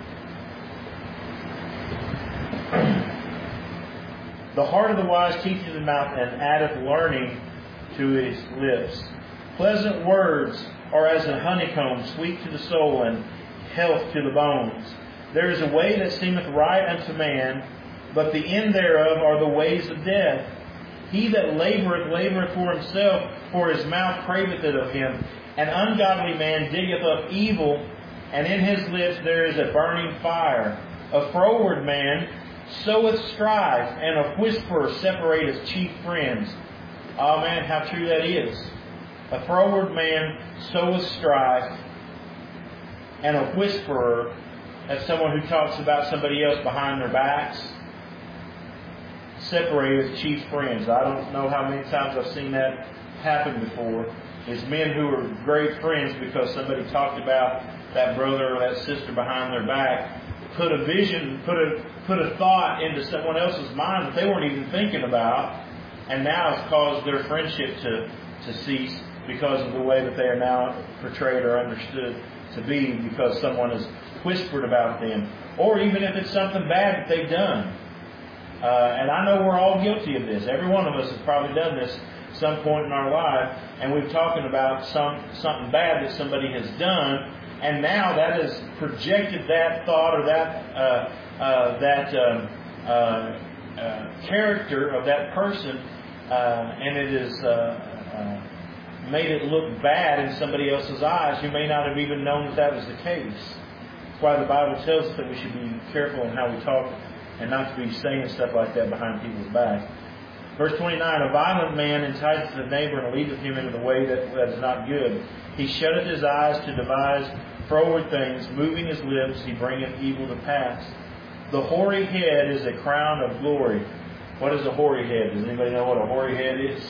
The heart of the wise teacheth his mouth, and addeth learning to his lips. Pleasant words are as a honeycomb, sweet to the soul, and health to the bones. There is a way that seemeth right unto man, but the end thereof are the ways of death. He that laboureth, laboureth for himself, for his mouth craveth it of him. An ungodly man diggeth up evil, and in his lips there is a burning fire. A froward man soweth strife, and a whisperer separateth chief friends. Oh man, how true that is. A froward man soweth strife, and a whisperer, that's someone who talks about somebody else behind their backs, separateth chief friends. I don't know how many times I've seen that happen before. Is men who are great friends because somebody talked about that brother or that sister behind their back, put a vision, put a put a thought into someone else's mind that they weren't even thinking about, and now it's caused their friendship to, to cease because of the way that they are now portrayed or understood to be, because someone has whispered about them, or even if it's something bad that they've done. Uh, and I know we're all guilty of this. Every one of us has probably done this some point in our life, and we've talking about some something bad that somebody has done, and now that has projected that thought or that uh, uh, that uh, uh, uh, character of that person, uh, and it is uh, uh, made it look bad in somebody else's eyes who may not have even known that that was the case. That's why the Bible tells us that we should be careful in how we talk and not to be saying stuff like that behind people's back. Verse twenty-nine, a violent man entices a neighbor and leadeth him into the way that, that is not good. He shutteth his eyes to devise froward things, moving his lips, he bringeth evil to pass. The hoary head is a crown of glory. What is a hoary head? Does anybody know what a hoary head is?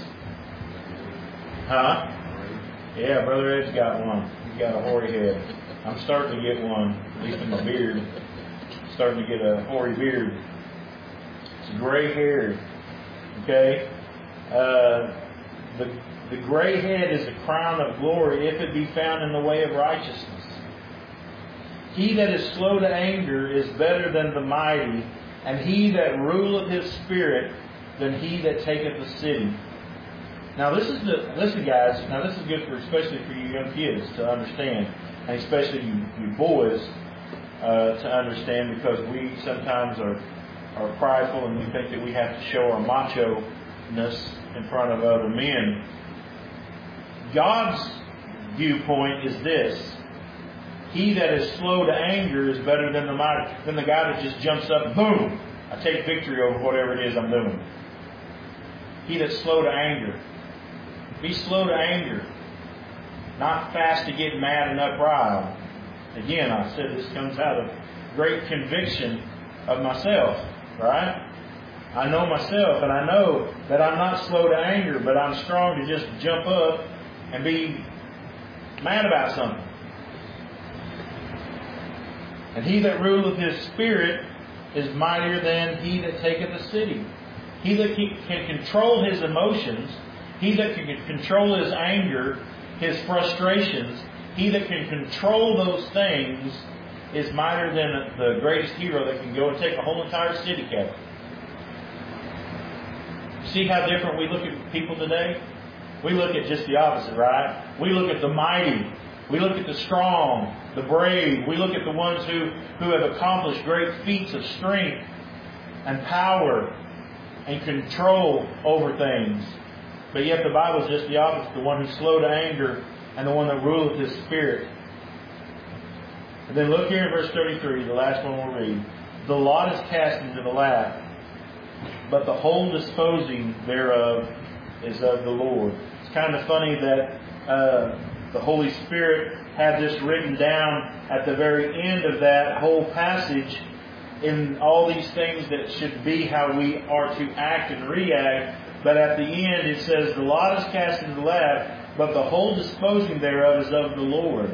Huh? Yeah, Brother Ed's got one. He's got a hoary head. I'm starting to get one, at least in my beard. I'm starting to get a hoary beard. It's gray hair. Okay? Uh, the, the gray head is a crown of glory if it be found in the way of righteousness. He that is slow to anger is better than the mighty, and he that ruleth his spirit than he that taketh a city. Now this is the, listen guys, now this is good for, especially for you young kids to understand, and especially you, you boys uh, to understand, because we sometimes are, are prideful and we think that we have to show our macho-ness in front of other men. God's viewpoint is this: he that is slow to anger is better than the mighty, than the guy that just jumps up, boom, I take victory over whatever it is I'm doing. He that's slow to anger. Be slow to anger, not fast to get mad and uprise. Again, I said this comes out of great conviction of myself, right? I know myself, and I know that I'm not slow to anger, but I'm strong to just jump up and be mad about something. And he that ruleth his spirit is mightier than he that taketh a city. He that can control his emotions, he that can control his anger, his frustrations, he that can control those things is mightier than the greatest hero that can go and take a whole entire city captive. See how different we look at people today? We look at just the opposite, right? We look at the mighty. We look at the strong, the brave. We look at the ones who, who have accomplished great feats of strength and power and control over things. But yet the Bible is just the opposite. The one who's slow to anger and the one that ruleth his spirit. And then look here in verse thirty-three, the last one we'll read. The lot is cast into the lap, but the whole disposing thereof is of the Lord. It's kind of funny that uh, the Holy Spirit had this written down at the very end of that whole passage in all these things that should be how we are to act and react. But at the end it says, the lot is cast into the lap, but the whole disposing thereof is of the Lord.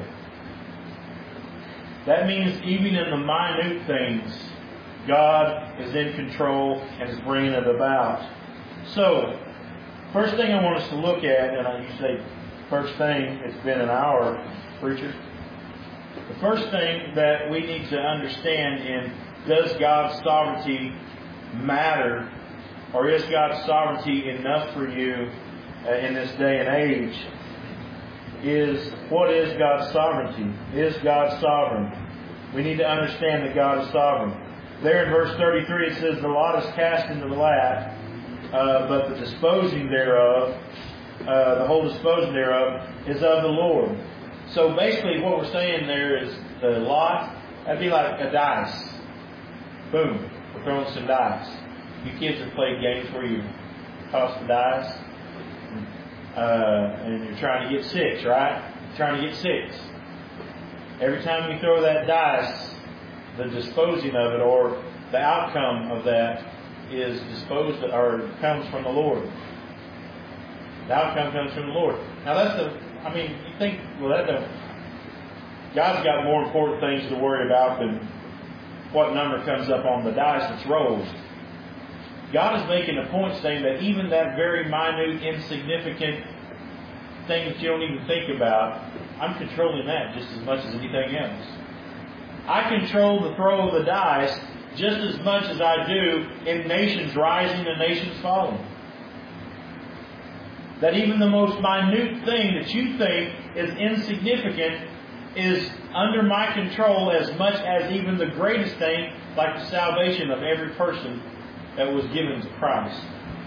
That means even in the minute things, God is in control and is bringing it about. So, first thing I want us to look at, and I you say first thing, it's been an hour, preacher. The first thing that we need to understand in does God's sovereignty matter, or is God's sovereignty enough for you uh, in this day and age, is what is God's sovereignty? Is God sovereign? We need to understand that God is sovereign. There in verse thirty-three it says, the lot is cast into the lap, uh, but the disposing thereof, uh, the whole disposing thereof, is of the Lord. So basically what we're saying there is the lot, that'd be like a dice. Boom, we're throwing some dice. You kids have played games where you toss the dice, uh, and you're trying to get six, right? You're trying to get six. Every time you throw that dice, the disposing of it, or the outcome of that, is disposed of, or comes from the Lord. The outcome comes from the Lord. Now that's the, I mean, you think, well, that don't, God's got more important things to worry about than what number comes up on the dice that's rolled. God is making a point saying that even that very minute, insignificant thing that you don't even think about, I'm controlling that just as much as anything else. I control the throw of the dice just as much as I do in nations rising and nations falling. That even the most minute thing that you think is insignificant is under my control as much as even the greatest thing, like the salvation of every person that was given to Christ.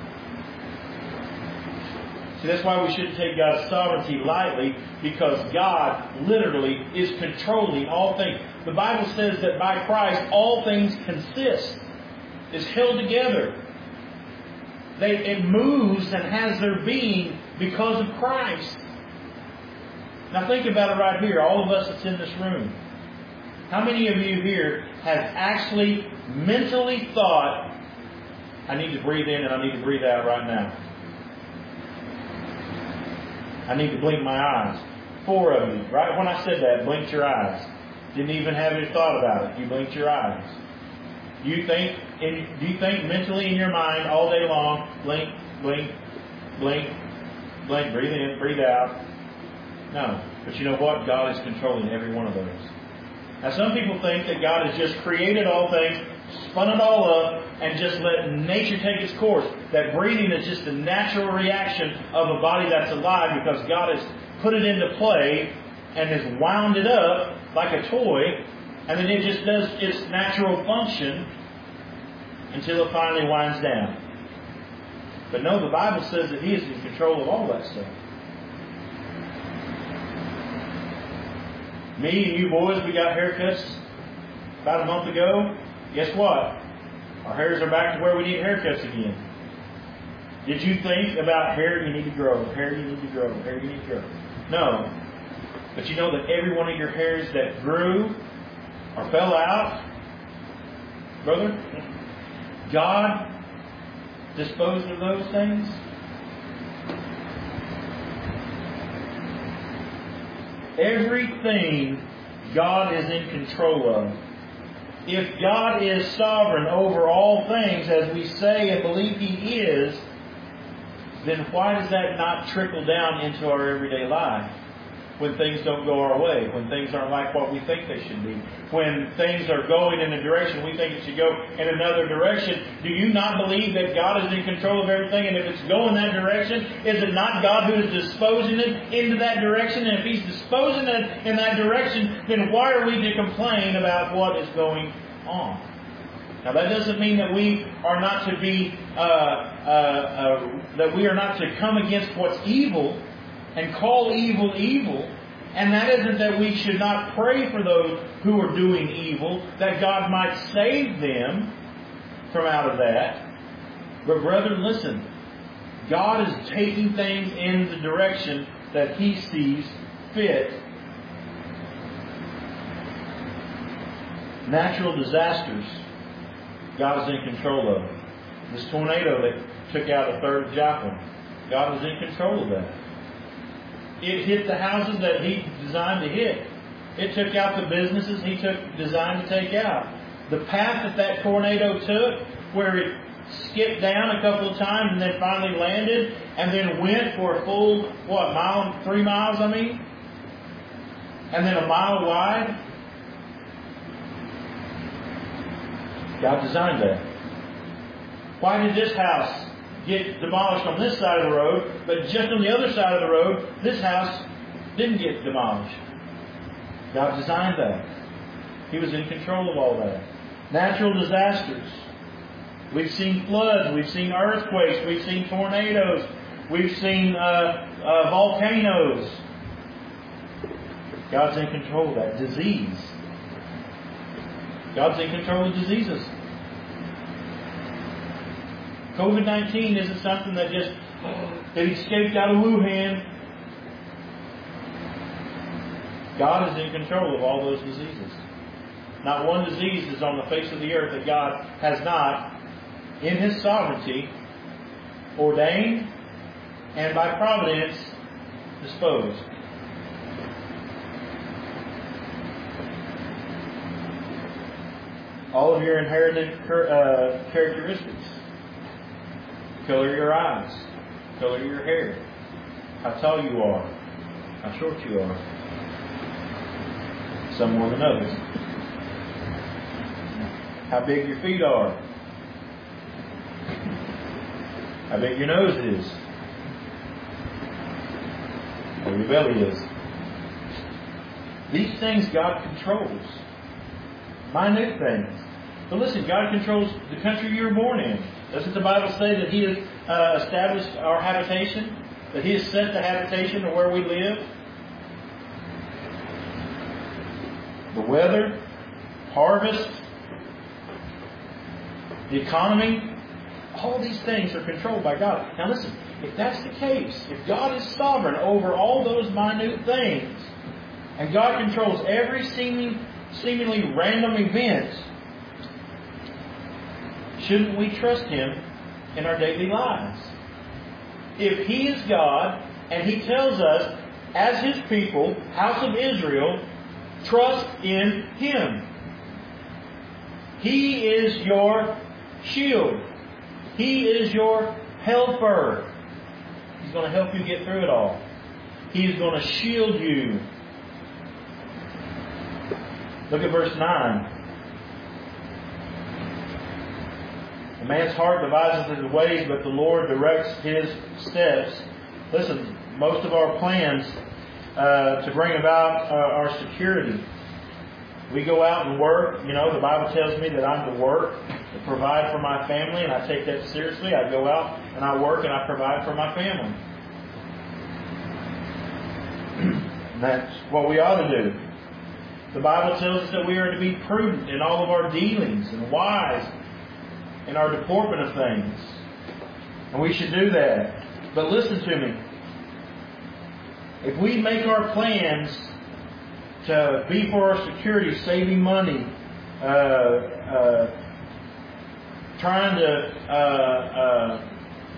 See, that's why we shouldn't take God's sovereignty lightly, because God literally is controlling all things. The Bible says that by Christ all things consist, is held together. they, it moves and has their being because of Christ. Now think about it right here, all of us that's in this room. How many of you here have actually mentally thought, I need to breathe in and I need to breathe out right now. I need to blink my eyes. Four of you, right when I said that, blinked your eyes. Didn't even have any thought about it. You blinked your eyes. You think, in, do you think mentally in your mind all day long, blink, blink, blink, blink, breathe in, breathe out? No. But you know what? God is controlling every one of those. Now some people think that God has just created all things, spun it all up, and just let nature take its course. That breathing is just a natural reaction of a body that's alive because God has put it into play and has wound it up like a toy, and then it just does its natural function until it finally winds down. But no, the Bible says that He is in control of all that stuff. Me and you boys, we got haircuts about a month ago. Guess what? Our hairs are back to where we need haircuts again. Did you think about hair you need to grow, hair you need to grow, hair you need to grow? No. But you know that every one of your hairs that grew or fell out, brother, God disposed of those things. Everything God is in control of. If God is sovereign over all things, as we say and believe He is, then why does that not trickle down into our everyday life? When things don't go our way, when things aren't like what we think they should be, when things are going in a direction we think it should go in another direction, do you not believe that God is in control of everything? And if it's going that direction, is it not God who is disposing it into that direction? And if He's disposing it in that direction, then why are we to complain about what is going on? Now that doesn't mean that we are not to be, uh, uh, uh, that we are not to come against what's evil and call evil evil. And that isn't that we should not pray for those who are doing evil, that God might save them from out of that. But brethren, listen, God is taking things in the direction that He sees fit. Natural disasters, God is in control of. This tornado that took out a third of Joplin, God was in control of that. It hit the houses that He designed to hit. It took out the businesses He took designed to take out. The path that that tornado took, where it skipped down a couple of times and then finally landed, and then went for a full, what, mile, three miles, I mean? And then a mile wide. God designed that. Why did this house get demolished on this side of the road, but just on the other side of the road, this house didn't get demolished? God designed that. He was in control of all that. Natural disasters. We've seen floods. We've seen earthquakes. We've seen tornadoes. We've seen uh, uh, volcanoes. God's in control of that. Disease. God's in control of diseases. COVID nineteen isn't something that just that escaped out of Wuhan. God is in control of all those diseases. Not one disease is on the face of the earth that God has not, in His sovereignty, ordained and by providence disposed. All of your inherited uh, characteristics. Color your eyes. Color your hair. How tall you are. How short you are. Some more than others. How big your feet are. How big your nose is. Where your belly is. These things God controls. Minute things. But listen, God controls the country you were born in. Doesn't the Bible say that He has uh, established our habitation? That He has set the habitation of where we live? The weather, harvest, the economy, All these things are controlled by God. Now listen, if that's the case, if God is sovereign over all those minute things, and God controls every seeming, seemingly random event, shouldn't we trust Him in our daily lives? If He is God, and He tells us, as His people, house of Israel, trust in Him. He is your shield. He is your helper. He's going to help you get through it all. He is going to shield you. Look at verse nine. A man's heart devises his ways, but the Lord directs his steps. Listen, most of our plans uh, to bring about uh, our security. We go out and work. You know, the Bible tells me that I'm to work, to provide for my family, and I take that seriously. I go out and I work and I provide for my family. And that's what we ought to do. The Bible tells us that we are to be prudent in all of our dealings and wise in our deportment of things. And we should do that. But listen to me. If we make our plans to be for our security, saving money, uh, uh, trying to uh, uh,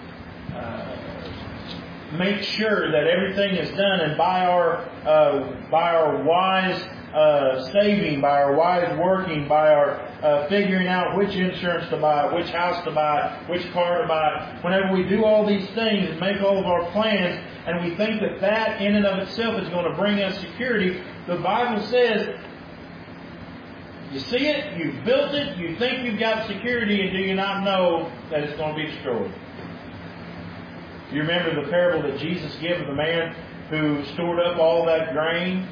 uh, make sure that everything is done, and by our uh, by our wise uh, saving, by our wise working, by our uh, figuring out which insurance to buy, which house to buy, which car to buy. Whenever we do all these things and make all of our plans, and we think that that in and of itself is going to bring us security, the Bible says, you see it, you've built it, you think you've got security, and do you not know that it's going to be destroyed? You remember the parable that Jesus gave of the man who stored up all that grain?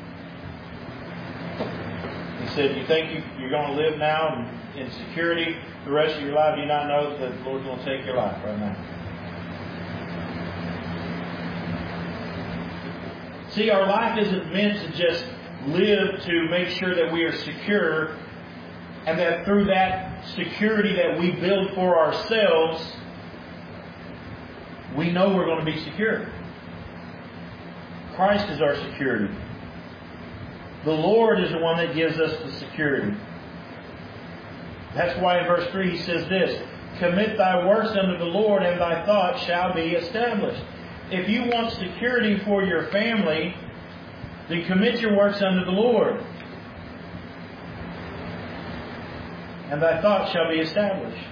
He said, you think you, you're going to live now in, in security the rest of your life? Do you not know that the Lord's going to take your life right now? See, our life isn't meant to just live to make sure that we are secure, and that through that security that we build for ourselves, we know we're going to be secure. Christ is our security. The Lord is the one that gives us the security. That's why in verse three he says this, commit thy works unto the Lord, and thy thoughts shall be established. If you want security for your family, then commit your works unto the Lord, and thy thoughts shall be established.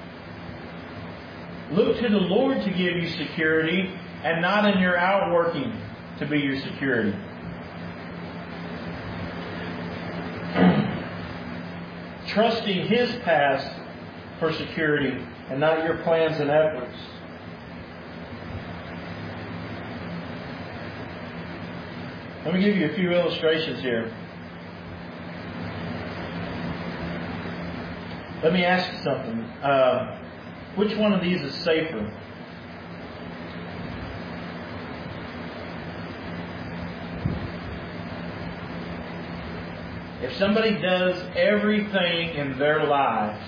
Look to the Lord to give you security, and not in your outworking to be your security. Trusting His past for security, and not your plans and efforts. Let me give you a few illustrations here. Let me ask you something. Uh, which one of these is safer? If somebody does everything in their life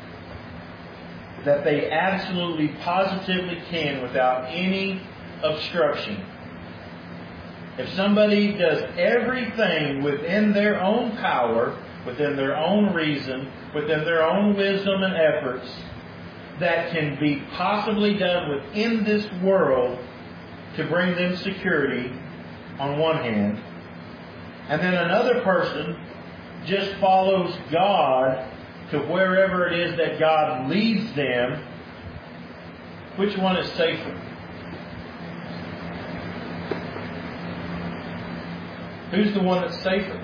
that they absolutely positively can without any obstruction, if somebody does everything within their own power, within their own reason, within their own wisdom and efforts, that can be possibly done within this world to bring them security on one hand, and then another person just follows God to wherever it is that God leads them, which one is safer? Who's the one that's safer?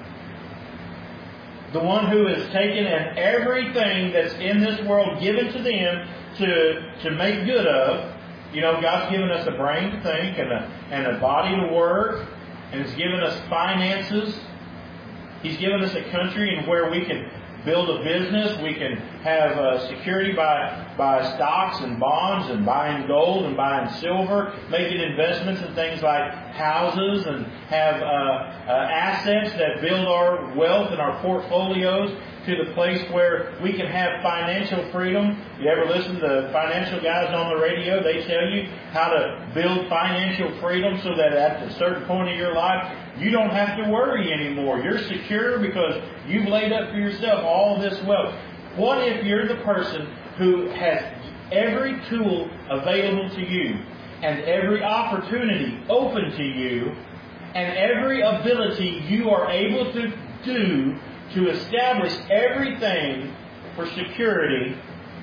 The one who has taken and everything that's in this world given to them to, to make good of. You know, God's given us a brain to think and a, and a body to work, and He's given us finances. He's given us a country in where we can build a business. We can have uh, security by, by stocks and bonds and buying gold and buying silver, making investments in things like houses, and have uh, uh, assets that build our wealth and our portfolios. to the place where we can have financial freedom. You ever listen to the financial guys on the radio? They tell you how to build financial freedom so that at a certain point of your life, you don't have to worry anymore. You're secure because you've laid up for yourself all this wealth. What if you're the person who has every tool available to you and every opportunity open to you and every ability you are able to do to establish everything for security?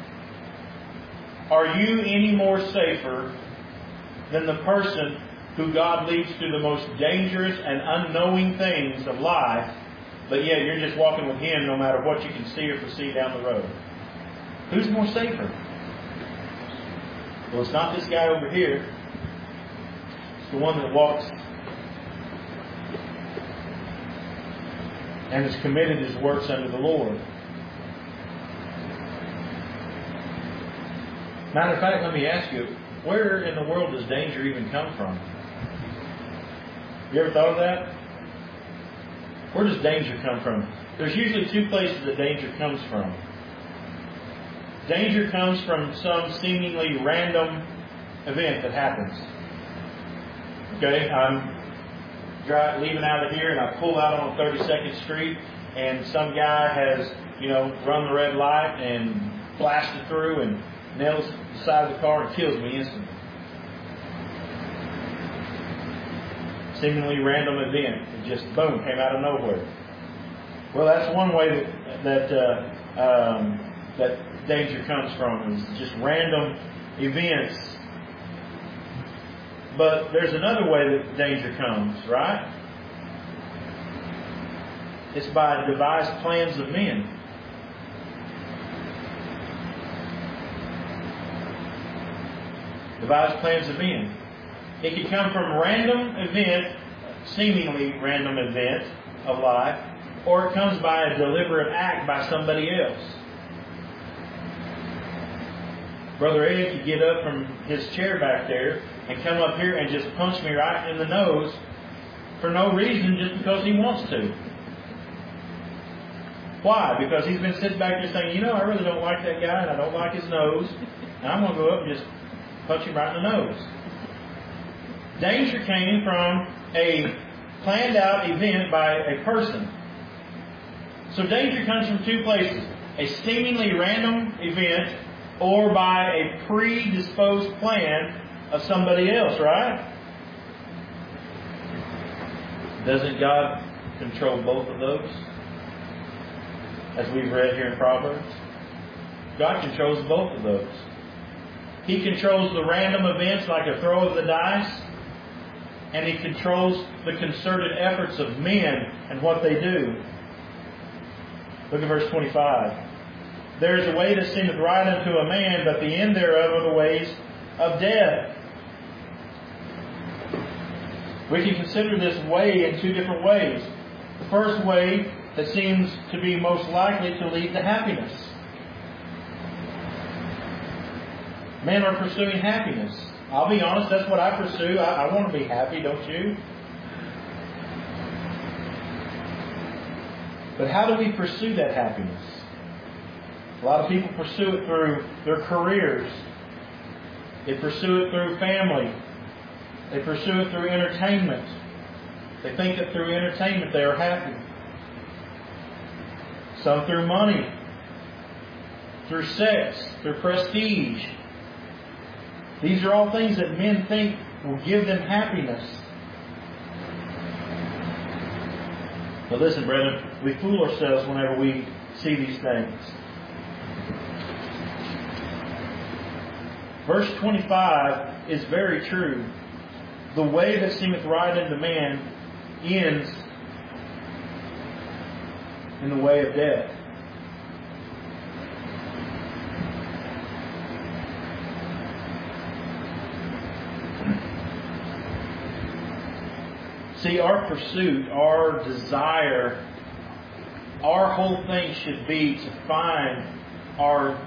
Are you any more safer than the person who God leads through the most dangerous and unknowing things of life, but yet you're just walking with Him no matter what you can see or foresee down the road? Who's more safer? Well, it's not this guy over here. It's the one that walks and has committed his works unto the Lord. Matter of fact, let me ask you, where in the world does danger even come from? You ever thought of that? Where does danger come from? There's usually two places that danger comes from. Danger comes from some seemingly random event that happens. Okay, I'm Drive, leaving out of here, and I pull out on thirty-second Street, and some guy has, you know, run the red light and blasted through and nails the side of the car and kills me instantly. Seemingly random event. It just, boom, came out of nowhere. Well, that's one way that that uh, um, that danger comes from, is just random events. But there's another way that danger comes, right? It's by devised plans of men. Devised plans of men. It can come from random event, seemingly random event of life, or it comes by a deliberate act by somebody else. Brother Ed could get up from his chair back there and come up here and just punch me right in the nose for no reason, just because he wants to. Why? Because he's been sitting back there saying, you know, I really don't like that guy and I don't like his nose, and I'm going to go up and just punch him right in the nose. Danger came from a planned out event by a person. So danger comes from two places: a seemingly random event, or by a predisposed plan of somebody else, right? Doesn't God control both of those? As we've read here in Proverbs, God controls both of those. He controls the random events like a throw of the dice, and He controls the concerted efforts of men and what they do. Look at verse twenty-five. There is a way that seemeth right unto a man, but the end thereof are the ways of death. We can consider this way in two different ways. The first way that seems to be most likely to lead to happiness. Men are pursuing happiness. I'll be honest, that's what I pursue. I, I want to be happy, don't you? But how do we pursue that happiness? A lot of people pursue it through their careers. They pursue it through family. They pursue it through entertainment. They think that through entertainment they are happy. Some through money, through sex, through prestige. These are all things that men think will give them happiness. But listen, brethren, we fool ourselves whenever we see these things. Verse twenty-five is very true. The way that seemeth right unto man ends in the way of death. See, our pursuit, our desire, our whole thing should be to find our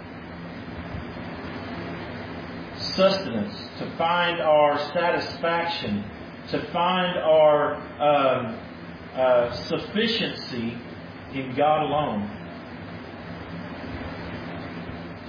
sustenance, to find our satisfaction, to find our um, uh, sufficiency in God alone.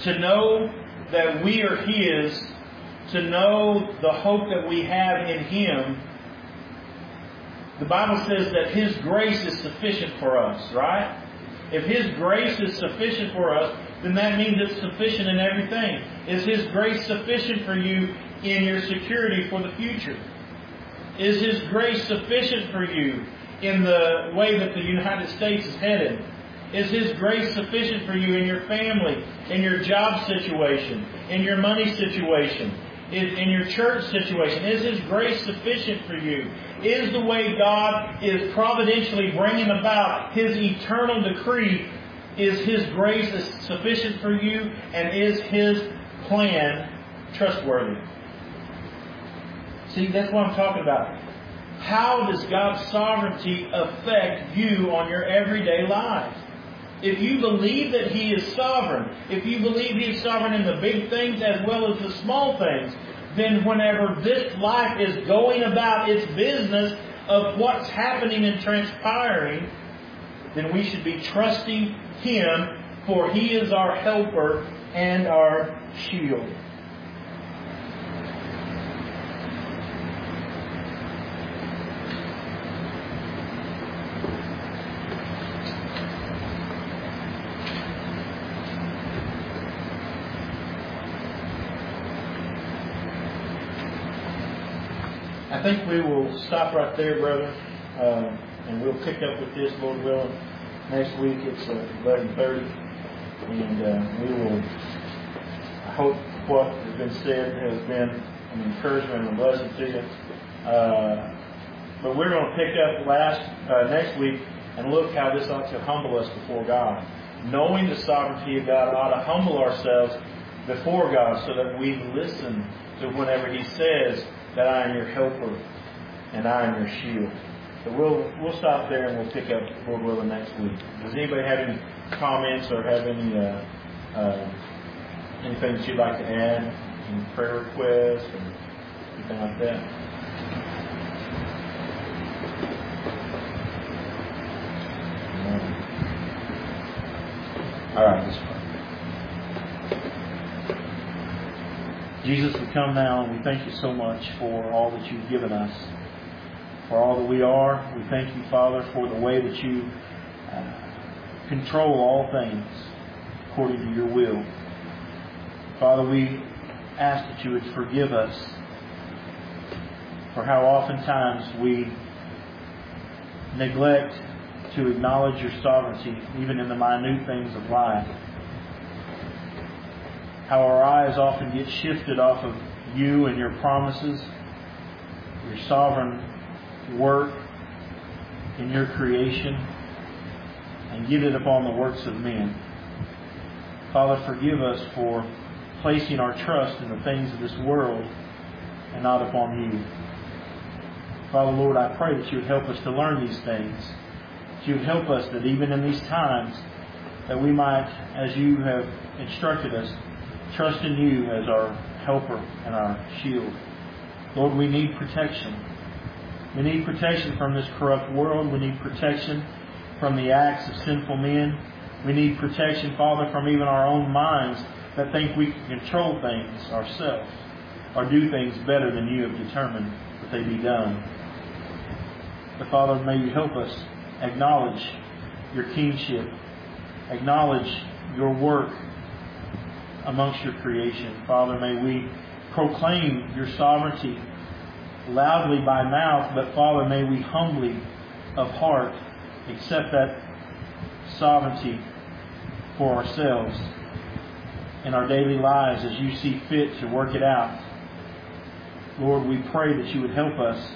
to know that we are His, to know the hope that we have in Him. The Bible says that His grace is sufficient for us, right? If His grace is sufficient for us, then that means it's sufficient in everything. Is His grace sufficient for you in your security for the future? Is His grace sufficient for you in the way that the United States is headed? Is His grace sufficient for you in your family, in your job situation, in your money situation, in, in your church situation? Is His grace sufficient for you? Is the way God is providentially bringing about His eternal decree, is His grace sufficient for you? And is His plan trustworthy? See, that's what I'm talking about. How does God's sovereignty affect you on your everyday life? If you believe that He is sovereign, if you believe He is sovereign in the big things as well as the small things, then whenever this life is going about its business of what's happening and transpiring, then we should be trusting Him, for He is our helper and our shield. I think we will stop right there, brother, uh, and we'll pick up with this, Lord willing. Next week it's uh, eleven thirty, and uh, we will. I hope what has been said has been an encouragement and a blessing to you. Uh, but we're going to pick up last uh, next week and look how this ought to humble us before God. Knowing the sovereignty of God ought to humble ourselves before God, so that we listen to whenever He says that I am your helper and I am your shield. So we'll we'll stop there and we'll pick up, Lord willing, next week. Does anybody have any comments or have any uh, uh, anything that you'd like to add? Any prayer requests or anything like that? All right, let's pray. Jesus, we come now and we thank you so much for all that you've given us, for all that we are. We thank you, Father, for the way that you uh, control all things according to your will. Father, we ask that you would forgive us for how oftentimes we neglect to acknowledge your sovereignty, even in the minute things of life. How our eyes often get shifted off of you and your promises, your sovereign work in your creation, and get it upon the works of men. Father, forgive us for placing our trust in the things of this world and not upon you. Father, Lord, I pray that you would help us to learn these things. That you would help us that even in these times that we might, as you have instructed us, trust in you as our helper and our shield. Lord, we need protection. We need protection from this corrupt world. We need protection from the acts of sinful men. We need protection, Father, from even our own minds that think we can control things ourselves or do things better than you have determined that they be done. But Father, may you help us acknowledge your kingship, acknowledge your work amongst your creation. Father, may we proclaim your sovereignty loudly by mouth, but Father, may we humbly of heart accept that sovereignty for ourselves in our daily lives as you see fit to work it out. Lord, we pray that you would help us.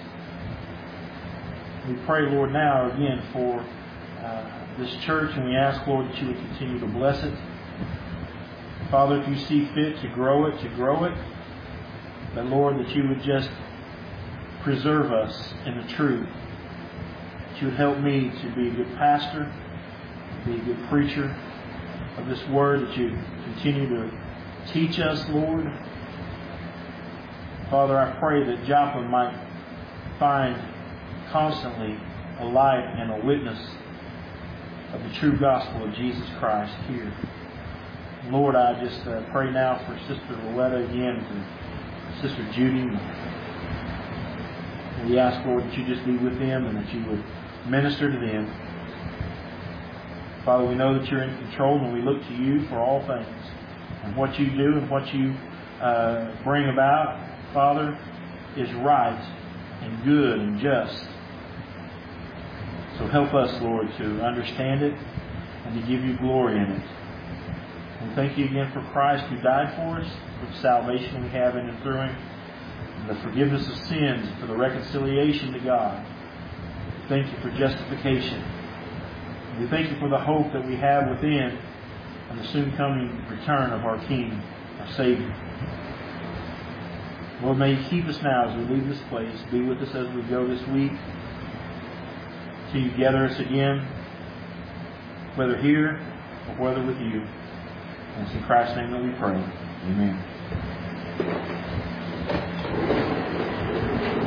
We pray, Lord, now again for uh, this church, and we ask, Lord, that you would continue to bless it. Father, if you see fit to grow it, to grow it. But Lord, that you would just preserve us in the truth. That you would help me to be a good pastor, to be a good preacher of this word, that you continue to teach us, Lord. Father, I pray that Joplin might find constantly a light and a witness of the true gospel of Jesus Christ here. Lord, I just uh, pray now for Sister Loretta again, for Sister Judy. We ask, Lord, that you just be with them and that you would minister to them. Father, we know that you're in control, and we look to you for all things. And what you do and what you uh, bring about, Father, is right and good and just. So help us, Lord, to understand it and to give you glory in it. And thank you again for Christ who died for us, for the salvation we have in and through Him, and the forgiveness of sins, for the reconciliation to God. Thank you for justification. And we thank you for the hope that we have within and the soon coming return of our King, our Savior. Lord, may you keep us now as we leave this place. Be with us as we go this week. Till you gather us again, whether here or whether with you. And it's in Christ's name that we pray. Amen.